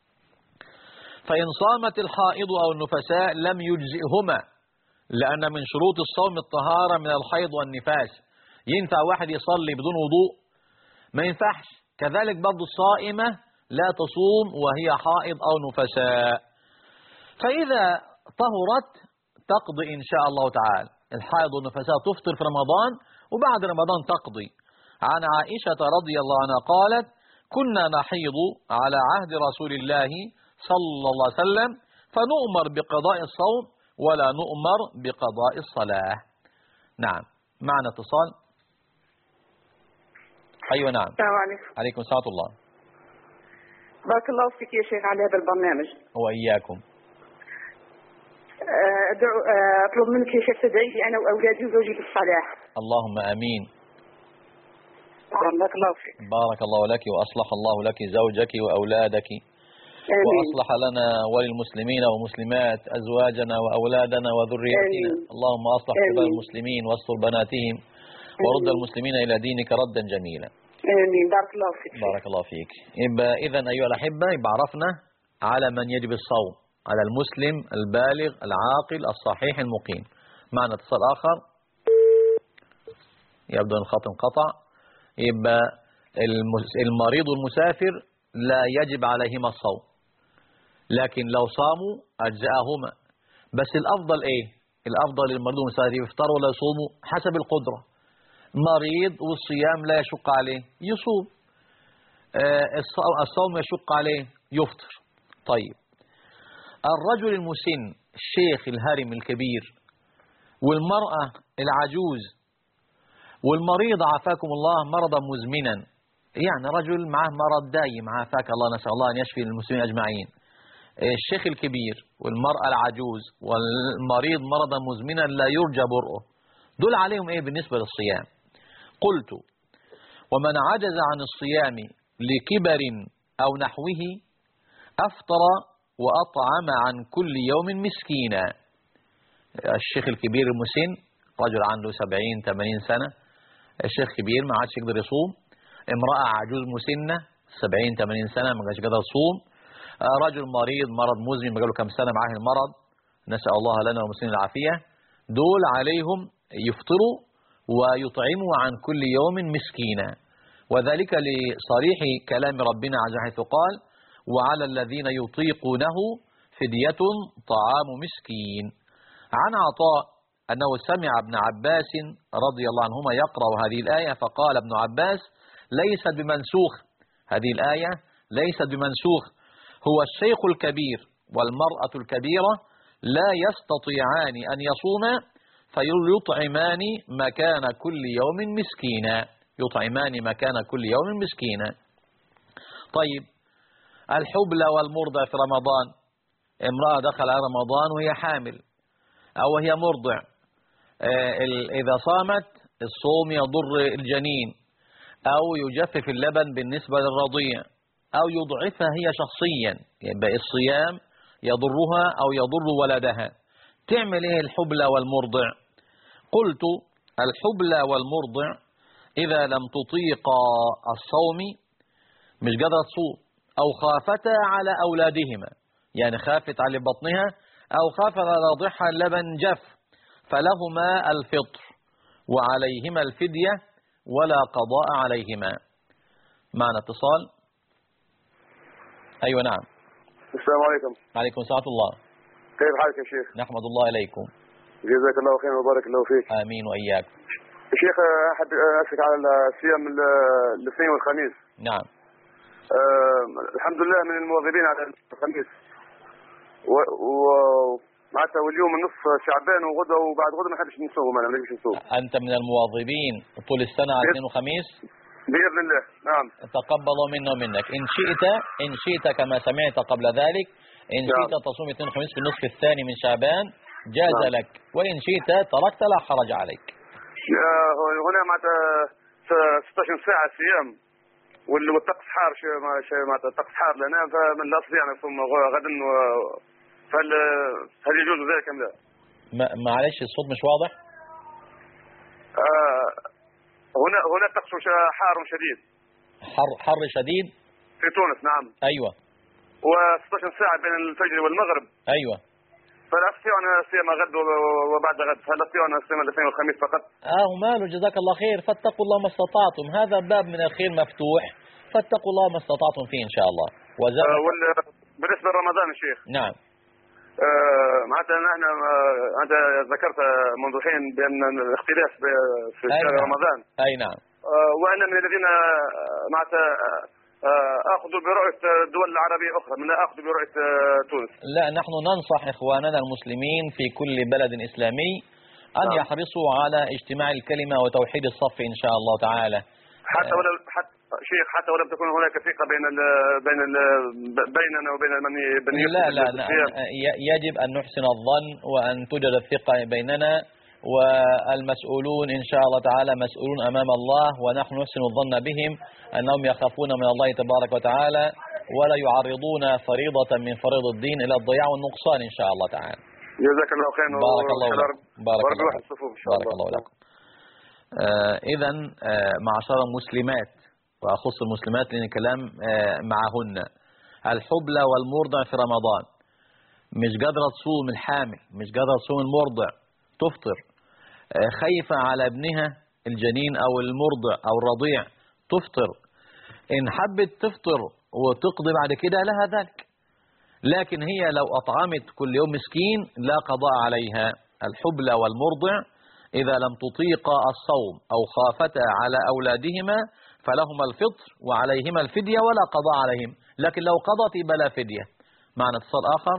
فإن صامت الحائض أو النفساء لم يجزئهما، لأن من شروط الصوم الطهارة من الحيض والنفاس. ينفع واحد يصلي بدون وضوء؟ ما ينفعش. كذلك برضو الصائمة لا تصوم وهي حائض أو نفساء. فإذا طهرت تقضي إن شاء الله تعالى. الحائض والنفساء تفطر في رمضان وبعد رمضان تقضي. عن عائشة رضي الله عنها قالت: كنا نحيض على عهد رسول الله صلى الله عليه وسلم فنؤمر بقضاء الصوم ولا نؤمر بقضاء الصلاة. نعم. معنا اتصال. أيوة نعم. السلام عليكم. عليكم السلام ورحمة الله. بارك الله فيك يا شيخ على هذا البرنامج. وإياكم. أدعو أطلب منك يا شيخ تدعي لي أنا وأولادي وزوجي بالصلاح. اللهم آمين. بارك الله فيك. بارك الله لك وأصلح الله لك زوجك وأولادك. آمين. وأصلح لنا وللمسلمين والمسلمات أزواجنا وأولادنا وذريتنا. آمين. اللهم أصلح شباب المسلمين واستر بناتهم ورد المسلمين إلى دينك ردا جميلا. آمين. بارك الله فيك. بارك الله فيك. يبقى إذن أيها الأحبة يبقى عرفنا على من يجب الصوم، على المسلم البالغ العاقل الصحيح المقيم. معنا اتصال آخر. يبدو أن الخط انقطع. يبقى المريض والمسافر لا يجب عليهما الصوم، لكن لو صاموا أجزاءهما. بس الأفضل إيه؟ الأفضل للمريض والمسافر يفطروا ولا يصوموا حسب القدرة. مريض والصيام لا يشق عليه يصوم، الصوم يشق عليه يفطر. طيب الرجل المسن الشيخ الهرم الكبير والمرأة العجوز والمريض عافاكم الله مرضا مزمنا، يعني رجل معه مرض دايم عافاك الله، نسأل الله أن يشفي المسلمين أجمعين. الشيخ الكبير والمرأة العجوز والمريض مرضا مزمنا لا يرجى برؤه، دول عليهم إيه بالنسبة للصيام؟ قلت ومن عجز عن الصيام لكبر أو نحوه أفطر وأطعم عن كل يوم مسكينا. الشيخ الكبير المسن رجل عنده سبعين ثمانين سنة، الشيخ كبير ما عادش يقدر يصوم، امرأة عجوز مسنة سبعين ثمانين سنة ما عادش يقدر يصوم، رجل مريض مرض مزمن بقاله كم سنة معاه المرض، نسأل الله لنا والمسلمين العافية، دول عليهم يفطروا ويطعموا عن كل يوم مسكينا. وذلك لصريح كلام ربنا عز وجل حيث قال وعلى الذين يطيقونه فدية طعام مسكين. عن عطاء أنه سمع ابن عباس رضي الله عنهما يقرأ هذه الآية فقال ابن عباس ليست بمنسوخ، هذه الآية ليست بمنسوخ، هو الشيخ الكبير والمرأة الكبيرة لا يستطيعان أن يصوما فيطعمان مكان كل يوم مسكينا، يطعمان مكان كل يوم مسكينا. طيب الحبلى والمرضع في رمضان، امرأة دخل على رمضان وهي حامل أو هي مرضع، إذا صامت الصوم يضر الجنين أو يجفف اللبن بالنسبة للرضيع أو يضعفها هي شخصيا، يبقى الصيام يضرها أو يضر ولدها، تعمل إيه الحبلى والمرضع؟ قلت الحبلى والمرضع إذا لم تطيقا الصوم مش قادرة تصوم أو خافتا على أولادهما، يعني خافت على بطنها أو خافت على رضعها اللبن جف، فلهما الفطر وعليهما الفدية ولا قضاء عليهما. معنا اتصال. أيوة نعم. السلام عليكم. عليكم السلام الله. كيف حالك يا شيخ؟ نحمد الله إليكم. جزاك الله خير وبارك الله فيك. آمين وإياك. شيخ أحد أسألك على الصيام الاثنين والخميس. نعم. أه الحمد لله من المواظبين على الخميس ومعناتها واليوم النصف شعبان وغدا وبعد غدا ما حدش نصوم، ما نملكش نصوم. أنت من المواظبين طول السنة على الاثنين وخميس؟ بإذن الله. نعم. تقبل منا ومنك. إن شئت إن شئت كما سمعت قبل ذلك إن نعم. شئت تصوم اثنين وخميس في النصف الثاني من شعبان جاز نعم. لك، وإن شئت تركت لا حرج عليك. هنا معناتها ستة عشر ساعة صيام والطقس حار، شيء معناتها الطقس حار لنا فمن لا استطيع ان اصوم غدا، فهل هل يجوز ذلك ام لا؟ معلش الصوت مش واضح. آه هنا هنا الطقس حار شديد. حر حر شديد في تونس. نعم. ايوه. و16 ساعة بين الفجر والمغرب. ايوه. فلا استطيع ان اصوم غد وبعد غد، هل استطيع ان اصوم الاثنين والخميس فقط؟ اه وماله، جزاك الله خير، فاتقوا الله ما استطعتم، هذا باب من الخير مفتوح، فاتقوا الله ما استطعتم فيه ان شاء الله. آه بالنسبة لرمضان يا شيخ. نعم. آه معناتها نحن آه انت ذكرت منذ حين بان الاختلاف في شهر نعم. رمضان. اي نعم. آه وانا من الذين معناتها اخذوا برؤيه الدول العربيه اخرى، من لا اخذ برؤيه تونس. لا، نحن ننصح اخواننا المسلمين في كل بلد اسلامي أن نعم. يحرصوا على اجتماع الكلمة وتوحيد الصف إن شاء الله تعالى. حتى ولو حتى شيخ حتى ولم تكن هناك ثقة بين ال بين ال بيننا وبين من من لا لا, لا يجب أن نحسن الظن وأن توجد الثقة بيننا، والمسؤولون إن شاء الله تعالى مسؤولون أمام الله، ونحن نحسن الظن بهم أنهم يخافون من الله تبارك وتعالى ولا يعرضون فريضة من فريض الدين إلى الضياع والنقصان إن شاء الله تعالى. جزاك الله خير. بارك الله لكم. بارك الله لكم. بارك الله لكم. آه إذا آه معشر المسلمات، وأخص المسلمات لأن كلام آه معهن، الحبلى والمرضع في رمضان مش قادرة تصوم الحامل، مش قادرة تصوم المرضع تفطر، آه خايفة على ابنها الجنين أو المرضع أو الرضيع تفطر، إن حبت تفطر وتقضي بعد كده لها ذلك، لكن هي لو أطعمت كل يوم مسكين لا قضاء عليها. الحبلى والمرضع إذا لم تطيقا الصوم أو خافتا على أولادهما فلهما الفطر وعليهما الفدية ولا قضاء عليهم، لكن لو قضت يبقى لا فدية. معنا اتصال آخر.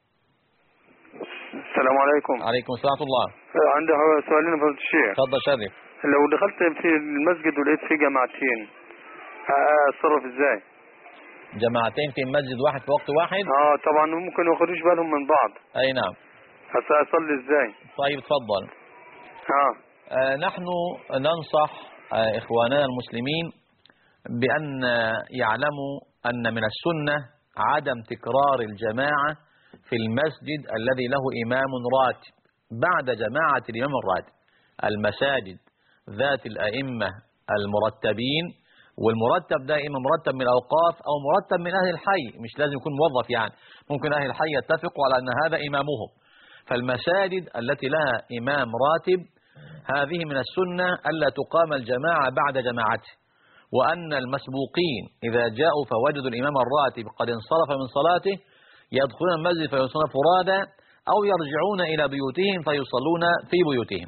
السلام عليكم. عليكم السلام ورحمة الله. عندي سؤالين فضل الشيخ. تفضل شرف. لو دخلت في المسجد ولقيت فيه جماعتين اتصرف ازاي؟ جماعتين في مسجد واحد في وقت واحد؟ اه طبعا ممكن ما ياخدوش بالهم من بعض. اي نعم. اصلي ازاي؟ طيب تفضل. اه, آه نحن ننصح آه اخواننا المسلمين بأن يعلموا أن من السنة عدم تكرار الجماعة في المسجد الذي له إمام راتب بعد جماعة الإمام الراتب. المساجد ذات الأئمة المرتبين، والمرتب ده إما مرتب من الأوقاف أو مرتب من أهل الحي، مش لازم يكون موظف يعني، ممكن أهل الحي يتفقوا على أن هذا إمامهم. فالمساجد التي لها إمام راتب هذه من السنة ألا تقام الجماعة بعد جماعته، وأن المسبوقين إذا جاءوا فوجدوا الإمام الراتب قد انصرف من صلاته يدخلون المسجد فيصلون فرادى أو يرجعون إلى بيوتهم فيصلون في بيوتهم.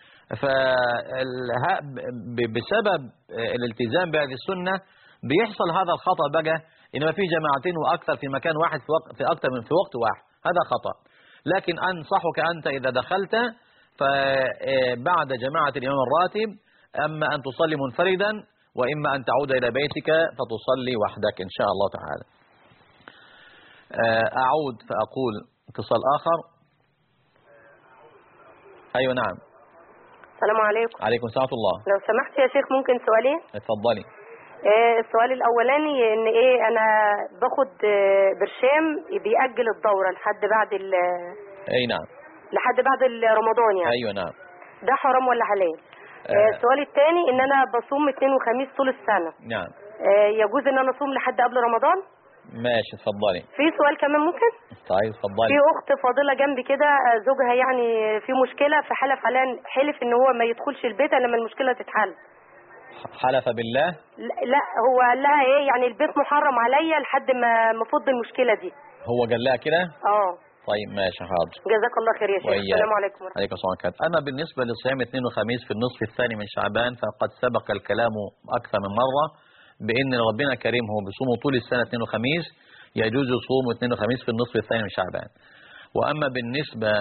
فبسبب الالتزام بهذه السنة بيحصل هذا الخطأ بقى إن ما في جماعتين وأكثر في مكان واحد في وقت في أكثر من في وقت واحد، هذا خطأ. لكن أنصحك أنت إذا دخلت فبعد جماعة الإمام الراتب أما أن تصلي منفردا وإما أن تعود إلى بيتك فتصلي وحدك إن شاء الله تعالى. أعود فأقول اتصال آخر. أيوة نعم. السلام عليكم. عليكم السلام ورحمة الله. لو سمحت يا شيخ ممكن سؤالين؟ اتفضلي. إيه السؤال الأولاني إن إيه أنا باخد برشام بيأجل الدورة لحد بعد ال أي نعم. لحد بعد رمضان يعني. أيوة نعم. ده حرام ولا حلال؟ آه. السؤال الثاني إن أنا بصوم اثنين وخميس طول السنة. نعم. إيه يجوز إن أنا أصوم لحد قبل رمضان؟ ماشي اتفضلي. في سؤال كمان ممكن؟ طيب اتفضلي. في أخت فاضلة جنبي كده زوجها يعني في مشكلة فحلف عليها حلف إن هو ما يدخلش البيت إلا لما المشكلة تتحل. حلف بالله؟ لا, لا هو قال لها إيه يعني البيت محرم عليا لحد ما مفض المشكلة دي. هو قال لها كده؟ اه. طيب ماشي حاضر. جزاك الله خير يا شيخ. السلام عليكم ورحمة الله. عليكم السلام ورحمة الله. أما بالنسبة لصيام اثنين وخميس في النصف الثاني من شعبان فقد سبق الكلام أكثر من مرة بأن ربنا كريمه بصومه طول السنة اثنين وخميس يجوز صوم اثنين وخميس في النصف الثاني من شعبان. وأما بالنسبة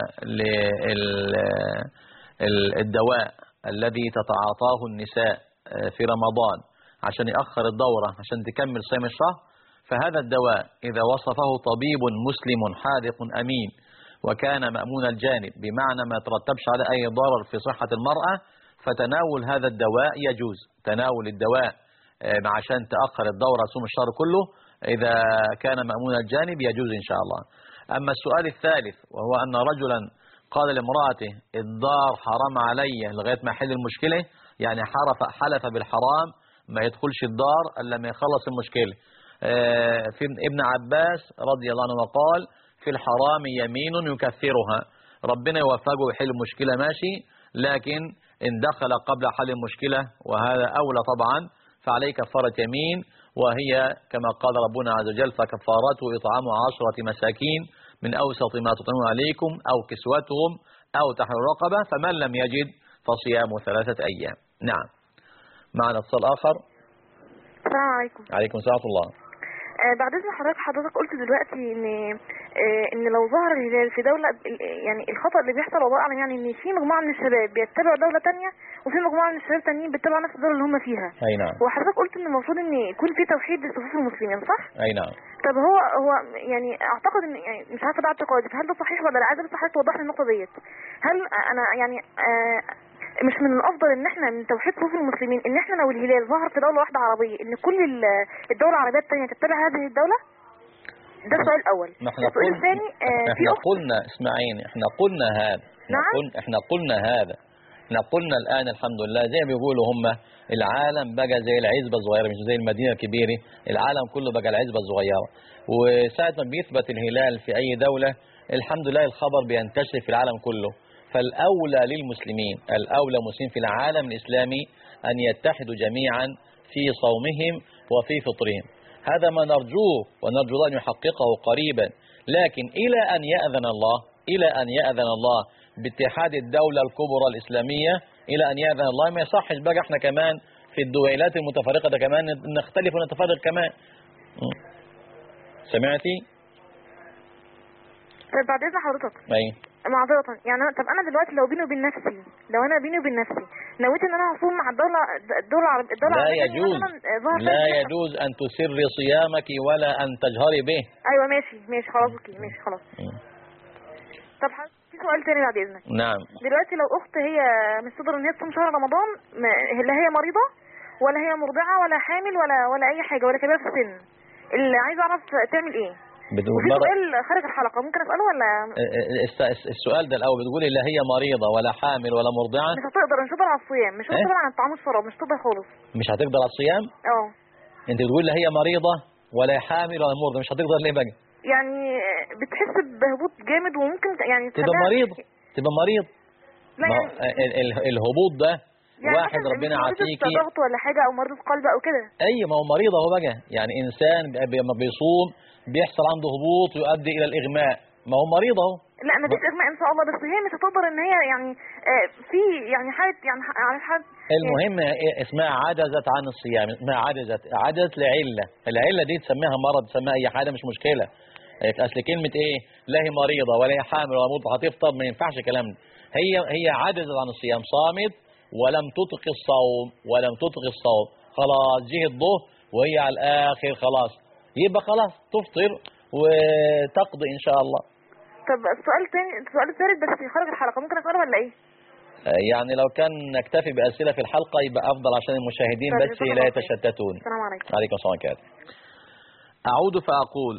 للدواء الذي تتعاطاه النساء في رمضان عشان يأخر الدورة عشان تكمل صيام الشهر، فهذا الدواء إذا وصفه طبيب مسلم حاذق أمين وكان مأمون الجانب بمعنى ما ترتبش على أي ضرر في صحة المرأة فتناول هذا الدواء يجوز. تناول الدواء عشان تأخر الدورة صوم الشهر كله إذا كان مأمون الجانب يجوز إن شاء الله. أما السؤال الثالث وهو أن رجلا قال لامرأته الدار حرام علي لغاية ما حل المشكلة، يعني حرف حلف بالحرام ما يدخلش الدار إلا ما يخلص المشكلة. في ابن عباس رضي الله عنه قال في الحرام يمين يكفرها، ربنا يوفقه ويحل المشكلة ماشي، لكن إن دخل قبل حل المشكلة وهذا أولى طبعا فعليه كفارة يمين، وهي كما قال ربنا عز وجل فكفارته إطعام عشرة مساكين من أوسط ما تطعمون عليكم أو كسوتهم أو تحرير رقبة فمن لم يجد فصيام ثلاثة أيام. نعم. معنا اتصال آخر. السلام عليكم. عليكم السلام ورحمة الله. آه بعد إذن حضرتك حضرتك قلت دلوقتي إن آه، ان لو ظهر الهلال في دولة، يعني الخطأ اللي بيحصل والله اعلم، يعني ان في مجموعة من الشباب بيتبعوا دولة تانية وفي مجموعة من الشباب تانيين بيتبعوا نفس الدولة اللي هم فيها. اي نعم. وحضرتك قلت ان المفروض ان يكون في توحيد لصفوف المسلمين، صح؟ اي نعم. طب هو هو يعني اعتقد ان، يعني مش عارفه ده اعتقادي، هل ده صحيح ولا لا؟ عايزه بس حضرتك توضح لي النقطه ديت. هل انا يعني آه مش من الافضل ان احنا من توحيد صفوف المسلمين ان احنا لو الهلال ظهر في دوله واحده عربيه ان كل ال- الدول العربيه الثانيه تتبع هذه الدوله؟ ده السؤال الاول. ما احنا السؤال قلنا الثاني آه في احنا أخت- قلنا اسمعيني، احنا قلنا هذا. احنا نعم؟ قلنا احنا قلنا هذا. احنا قلنا الان الحمد لله زي ما بيقولوا هم العالم بقى زي العزبه الصغيره، مش زي المدينه الكبيره، العالم كله بقى العزبه الصغيره. وساعه ما بيثبت الهلال في اي دوله الحمد لله الخبر بينتشر في العالم كله. فالاولى للمسلمين، الاولى المسلمين في العالم الاسلامي ان يتحدوا جميعا في صومهم وفي فطرهم. هذا ما نرجوه ونرجو الله ان يحققه قريبا. لكن الى ان ياذن الله، الى ان ياذن الله باتحاد الدولة الكبرى الإسلامية، إلى أن يأذن الله ما يصحش بقى احنا كمان في الدويلات المتفرقة ده كمان نختلف ونتفرق كمان. سمعتي؟ طيب بعد اذن حضرتك اي معذرة، يعني أنا طب أنا دلوقتي لو بيني وبين نفسي، لو أنا بيني وبين نفسي نويت إن أنا هصوم مع الدولة الدولة العربية الدولة لا العربية يجوز، مثلا ظهر لا فيها مثلا- يجوز أن تسري صيامك ولا أن تجهري به. أيوة ماشي ماشي خلاص اوكي ماشي خلاص. مم. طب حضرتك في سؤال تاني بعد إذنك. نعم. دلوقتي لو أخت هي مستقدر إن هي تصوم شهر رمضان، ما- لا هي مريضة ولا هي مرضعة ولا حامل ولا ولا أي حاجة ولا كبيرة في السن، اللي عايزة أعرف تعمل إيه؟ بدون وفي مرض. سؤال خارج الحلقة ممكن أسأله ولا الس- الس- السؤال ده الأول بتقولي لا هي مريضة ولا حامل ولا مرضعة؟ مش هتقدر مش هتقدر على الصيام، مش إيه؟ هتقدر عن الطعام والشراب، مش هتقدر خالص. مش هتقدر على الصيام؟ اه أنت بتقول لا هي مريضة ولا حامل ولا مرضى، مش هتقدر ليه بقى؟ يعني بتحس بهبوط جامد وممكن يعني تبقى تخليها- مريضة، تبقى مريض. لا ما هو يعني ال- ال- الهبوط ده يعني واحد مثلا ربنا مش مريضة عافيكي. ضغط ولا حاجة أو مريضة قلب أو كده. اي ما هو مريض اهو بقى، يعني انسان لما بيصوم بيحصل عنده هبوط يؤدي الى الاغماء، ما هو مريض اهو. لا ما فيش إغماء إن شاء الله، بس هي مش هتقدر إن هي يعني آه في يعني حالة يعني على حد المهم إيه اسمها عجزت عن الصيام، اسمها عجزت عجزت لعله، العله دي تسميها مرض تسميها اي حاجه مش مشكله. إيه، اصل كلمه ايه لا هي مريضه ولا هي حامل ولا مرضى هتفطر، ما ينفعش الكلام ده. هي هي عجزت عن الصيام، صامت ولم تطق الصوم ولم تطق الصوم، خلاص جه الظهر وهي على الاخر خلاص، يبقى خلاص تفطر وتقضي ان شاء الله. طب السؤال الثاني السؤال الثالث بس في خارج الحلقة ممكن أسأله ولا إيه؟ آه، يعني لو كان نكتفي بأسئلة في الحلقة يبقى أفضل عشان المشاهدين طيب، بس جزاك لا الله خير. يتشتتون. السلام عليكم. عليكم السلام عليكم. أعود فأقول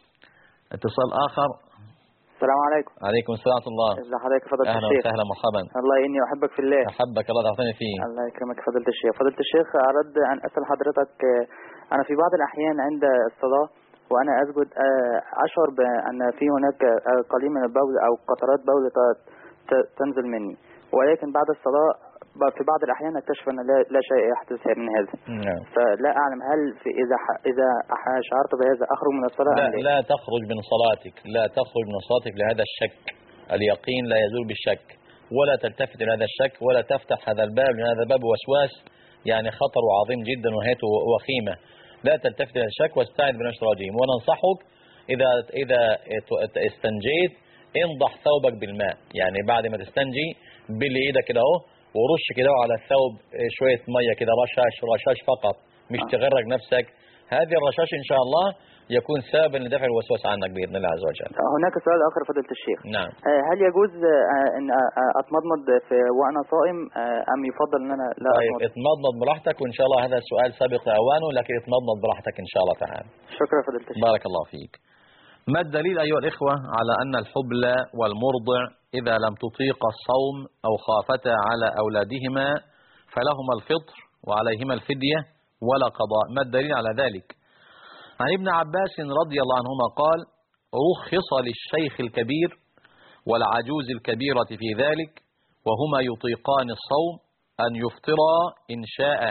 اتصال آخر. السلام عليكم. عليكم السلام ورحمة الله. ازي حضرتك يا فضيلة أهلا الشيخ؟ وسهلا مرحبا. الله اني احبك في الله. أحبك الله تعطيني فيه. الله يكرمك يا فضيلة الشيخ. فضيلة الشيخ أرد أن أسأل حضرتك، آه، أنا في بعض الأحيان عند الصلاة وأنا أسجد آه، أشعر بأن في هناك آه، قليل من البول أو قطرات بول ت- ت- تنزل مني، ولكن بعد الصلاة ب- في بعض الأحيان أكتشف أن لا, لا شيء يحدث من هذا. نعم. فلا أعلم هل في إذا ح- إذا ح- شعرت بهذا أخرج من الصلاة لا أم لا؟ لا تخرج من صلاتك، لا تخرج من صلاتك لهذا الشك، اليقين لا يزول بالشك، ولا تلتفت إلى هذا الشك ولا تفتح هذا الباب، لأن هذا باب وسواس يعني خطر عظيم جدا ونهايته وخيمة. لا تلتفت إلى الشك واستعذ من الشيطان الرجيم. وننصحك إذا إذا استنجيت انضح ثوبك بالماء، يعني بعد ما تستنجي بلي إيدك كده أهو ورش كده على الثوب شوية مية كده، رشاش رشاش فقط، مش تغرق نفسك. هذه الرشاش إن شاء الله يكون سببا لدفع الوسواس عنك بإذن الله عز وجل. هناك سؤال آخر فضيلة الشيخ. نعم. آه، هل يجوز آه، أن آه، أتمضمض في وأنا صائم آه، أم يفضل أن أنا لا طيب أتمضمض؟ اتمضمض براحتك، وإن شاء الله هذا السؤال سابق أوانه، لكن اتمضمض براحتك إن شاء الله تعالى. شكرا فضيلة الشيخ. بارك الله فيك. ما الدليل أيها الإخوة على أن الحبل والمرضع إذا لم تطيق الصوم أو خافتا على أولادهما فلهما الفطر وعليهما الفدية ولا قضاء؟ ما الدليل على ذلك؟ عن ابن عباس رضي الله عنهما قال: رخص للشيخ الكبير والعجوز الكبيرة في ذلك وهما يطيقان الصوم أن يفطرا إن شاء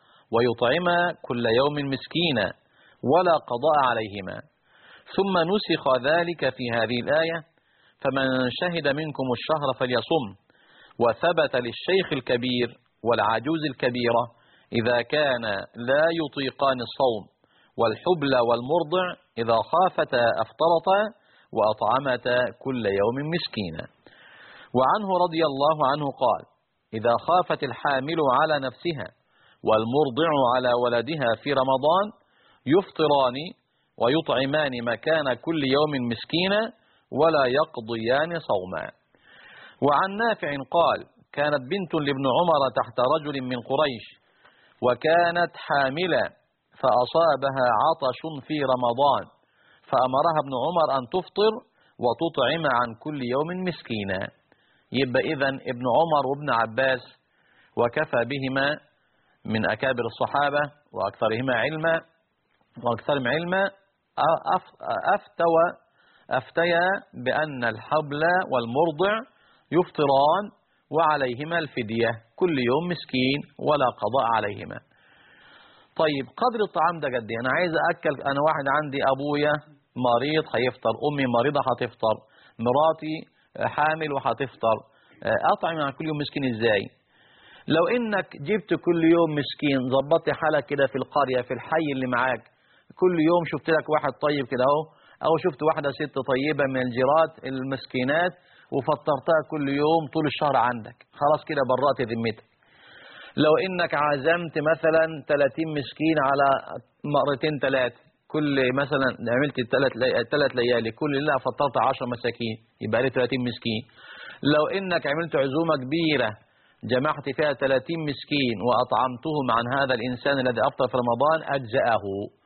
ويطعما كل يوم مسكينا ولا قضاء عليهما. ثم نسخ ذلك في هذه الآية: فمن شهد منكم الشهر فليصم. وثبت للشيخ الكبير والعجوز الكبيرة إذا كان لا يطيقان الصوم، والحبل والمرضع إذا خافتا أفطرتا، وأطعمتا كل يوم مسكينا. وعنه رضي الله عنه قال: إذا خافت الحامل على نفسها والمرضع على ولدها في رمضان يفطران ويطعمان مكان كل يوم مسكينا ولا يقضيان صوما. وعن نافع قال: كانت بنت لابن عمر تحت رجل من قريش وكانت حاملا فأصابها عطش في رمضان فأمرها ابن عمر أن تفطر وتطعم عن كل يوم مسكينا. يبقى إذن ابن عمر وابن عباس وكفى بهما من أكابر الصحابة وأكثرهما علما وأكثرهم علما أفتوى أفتيا بأن الحبل والمرضع يفطران وعليهما الفدية كل يوم مسكين ولا قضاء عليهما. طيب قدر الطعام ده قد ايه؟ أنا عايز أكل، أنا واحد عندي أبويا مريض هيفطر، أمي مريضة هتفطر، مراتي حامل وهتفطر، أطعم عن كل يوم مسكين إزاي؟ لو إنك جبت كل يوم مسكين، ظبطت حالك كده في القرية في الحي اللي معاك، كل يوم شفت لك واحد طيب كده أهو، أو شفت واحدة ست طيبة من الجيرات المسكينات وفطرتها كل يوم طول الشهر عندك، خلاص كده برأت ذمتك. لو إنك عزمت مثلا ثلاثين مسكين على مرتين ثلاثة، كل مثلا عملت ثلاث ليالي كل ليلة فطرت عشر مساكين يبقى لي ثلاثين مسكين. لو إنك عملت عزومة كبيرة جمعت فيها ثلاثين مسكين وأطعمتهم عن هذا الإنسان الذي أفطر في رمضان أجزأه.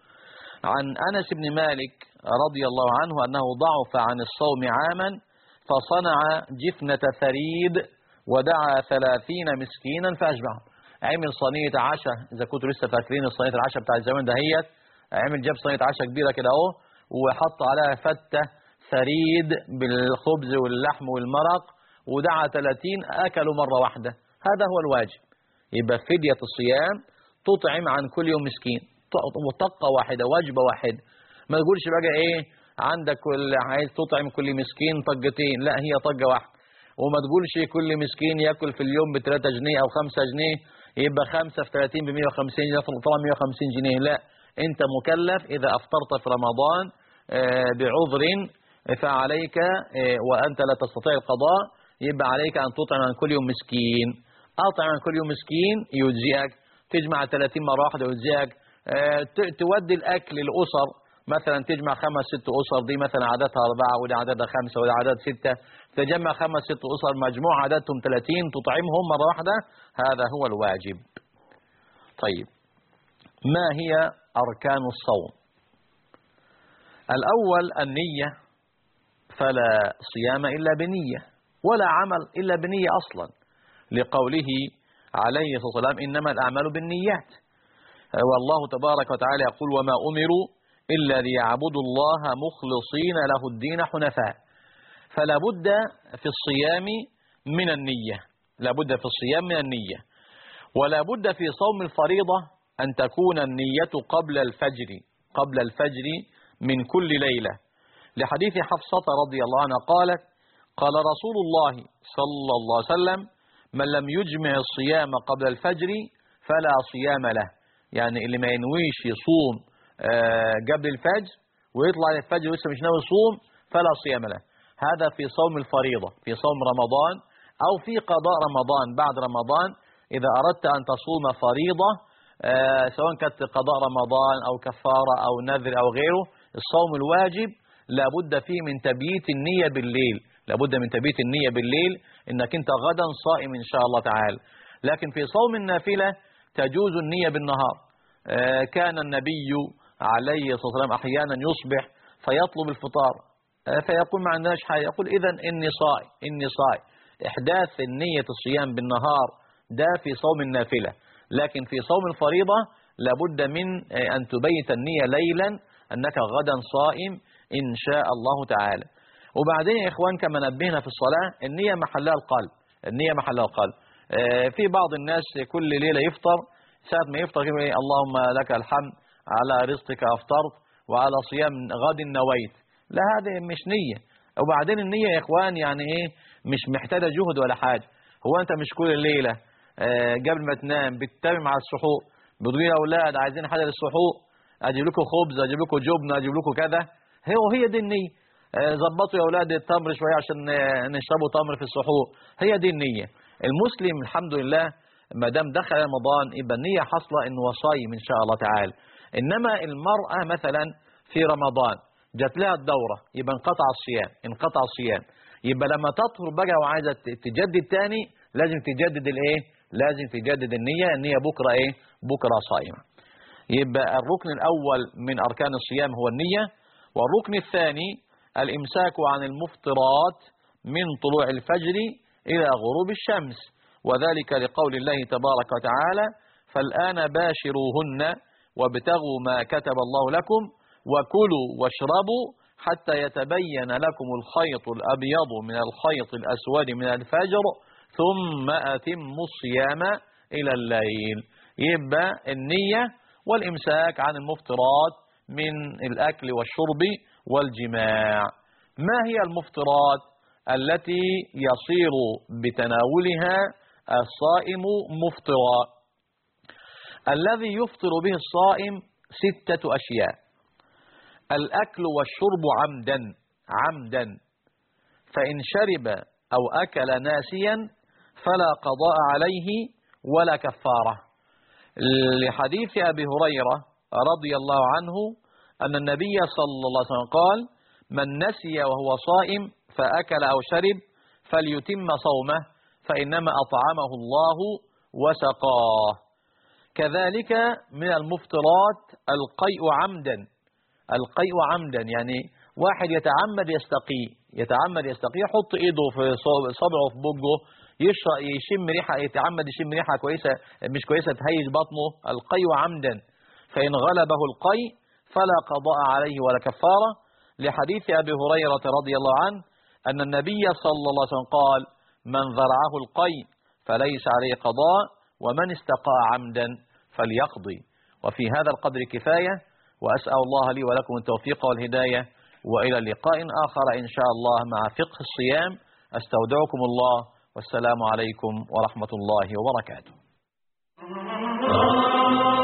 عن أنس بن مالك رضي الله عنه أنه ضعف عن الصوم عاما فصنع جفنة ثريد ودعا ثلاثين مسكينا فأشبعهم. عمل صينية عشاء، إذا كنتوا لسه فاكرين الصينية العشاء بتاع الزمان دهيت، عمل جاب صينية عشاء كبيرة كده أهو وحط عليها فتة ثريد بالخبز واللحم والمرق ودعا ثلاثين أكلوا مرة واحدة. هذا هو الواجب. يبقى فدية الصيام تطعم عن كل يوم مسكين، طقة واحدة، وجبة واحدة. ما تقولش بقى إيه عندك كل عايز تطعم كل مسكين طقتين، لا هي طقة واحدة. وما تقولش كل مسكين يأكل في اليوم بثلاثة جنيه أو خمسة جنيه يبقى خمسة في ثلاثين بمية وخمسين جنيه، طبعا مية وخمسين جنيه. لا، أنت مكلف إذا أفطرت في رمضان بعذر فعليك وأنت لا تستطيع القضاء يبقى عليك أن تطعم عن كل يوم مسكين. أطعم عن كل يوم مسكين يجزئك، تجمع ثلاثين مرة واحدة يجزئك. تودي الأكل الأسر مثلا، تجمع خمس ست أسر، دي مثلا عددها أربعة وده عددها خمسة وده عدد ستة، تجمع خمس ست أسر مجموع عددهم ثلاثين تطعمهم مرة واحدة. هذا هو الواجب. طيب ما هي أركان الصوم؟ الأول النية، فلا صيام إلا بنية ولا عمل إلا بنية أصلا، لقوله عليه الصلاة والسلام إنما الأعمال بالنيات. والله تبارك وتعالى يقول وما أمروا إلا ليعبدوا الله مخلصين له الدين حنفاء. فلا بد في الصيام من النية، لا بد في الصيام من النية. ولا بد في صوم الفريضة أن تكون النية قبل الفجر قبل الفجر من كل ليلة، لحديث حفصة رضي الله عنها قالت قال رسول الله صلى الله عليه وسلم من لم يجمع الصيام قبل الفجر فلا صيام له. يعني اللي ما ينويش يصوم قبل الفجر ويطلع الفجر ولسه مش ناوي يصوم فلا صيام له. هذا في صوم الفريضة، في صوم رمضان أو في قضاء رمضان بعد رمضان. إذا أردت أن تصوم فريضة سواء كانت قضاء رمضان أو كفارة أو نذر أو غيره، الصوم الواجب لابد فيه من تبييت النية بالليل، لابد من تبييت النية بالليل إنك أنت غدا صائم إن شاء الله تعالى. لكن في صوم النافلة تجوز النية بالنهار. كان النبي عليه الصلاة والسلام أحيانا يصبح فيطلب الفطار فيقول ما عندناش حاجة، يقول إذن إني صائم إني صائم. إحداث النية الصيام بالنهار ده في صوم النافلة، لكن في صوم الفريضة لابد من أن تبيت النية ليلا أنك غدا صائم إن شاء الله تعالى. وبعدين يا إخوان كما نبهنا في الصلاة النية محلها القلب، النية محلها القلب. في بعض الناس كل ليلة يفطر، ساعة ما يفطر يقول اللهم لك الحمد على رزقك أفطرت وعلى صيام غد نويت. لا، هذه مش نية. وبعدين النية يا إخوان يعني إيه مش محتاجة جهد ولا حاجة. هو أنت مش كل الليلة قبل ما تنام بتتابع مع السحور بتقول يا أولاد عايزين حاجة للسحور، أجيب لكم خبز، أجيب لكم جبنة، أجيب لكم كذا. هو هي دي النية. ظبطوا يا أولاد التمر شوية عشان نشربوا تمر في السحور. هي دي النية. المسلم الحمد لله ما دام دخل رمضان يبقى النية حاصلة إنه صايم إن شاء الله تعالى. إنما المرأة مثلا في رمضان جات لها الدورة يبقى انقطع الصيام، انقطع الصيام. يبقى لما تطهر بقى وعايزة تجدد تاني لازم تجدد الايه؟ لازم تجدد النية. النية بكرة ايه؟ بكرة صائمة. يبقى الركن الأول من أركان الصيام هو النية. والركن الثاني الإمساك عن المفطرات من طلوع الفجر إلى غروب الشمس، وذلك لقول الله تبارك وتعالى: فالآن باشروهن وابتغوا ما كتب الله لكم وكلوا واشربوا حتى يتبين لكم الخيط الأبيض من الخيط الأسود من الفجر ثم أتموا الصيام إلى الليل. يبقى النية والإمساك عن المفطرات من الأكل والشرب والجماع. ما هي المفطرات التي يصير بتناولها الصائم مفطرا؟ الذي يفطر به الصائم ستة أشياء: الأكل والشرب عمدا عمدا، فإن شرب أو أكل ناسيا فلا قضاء عليه ولا كفارة، لحديث أبي هريرة رضي الله عنه أن النبي صلى الله عليه وسلم قال: من نسي وهو صائم فأكل أو شرب فليتم صومه فإنما أطعمه الله وسقاه. كذلك من المفطرات القيء عمدا. القيء عمدا يعني واحد يتعمد يستقي يتعمد يستقي يحط ايده في صبعه في بقه، يشرق يشم ريحه، يتعمد يشم ريحه كويسه مش كويسه تهيج بطنه. القيء عمدا، فإن غلبه القيء فلا قضاء عليه ولا كفاره، لحديث أبي هريرة رضي الله عنه أن النبي صلى الله عليه وسلم قال: من ذرعه القيء فليس عليه قضاء ومن استقى عمدا فليقضي. وفي هذا القدر كفاية، وأسأل الله لي ولكم التوفيق والهداية، وإلى لقاء آخر إن شاء الله مع فقه الصيام. أستودعكم الله، والسلام عليكم ورحمة الله وبركاته.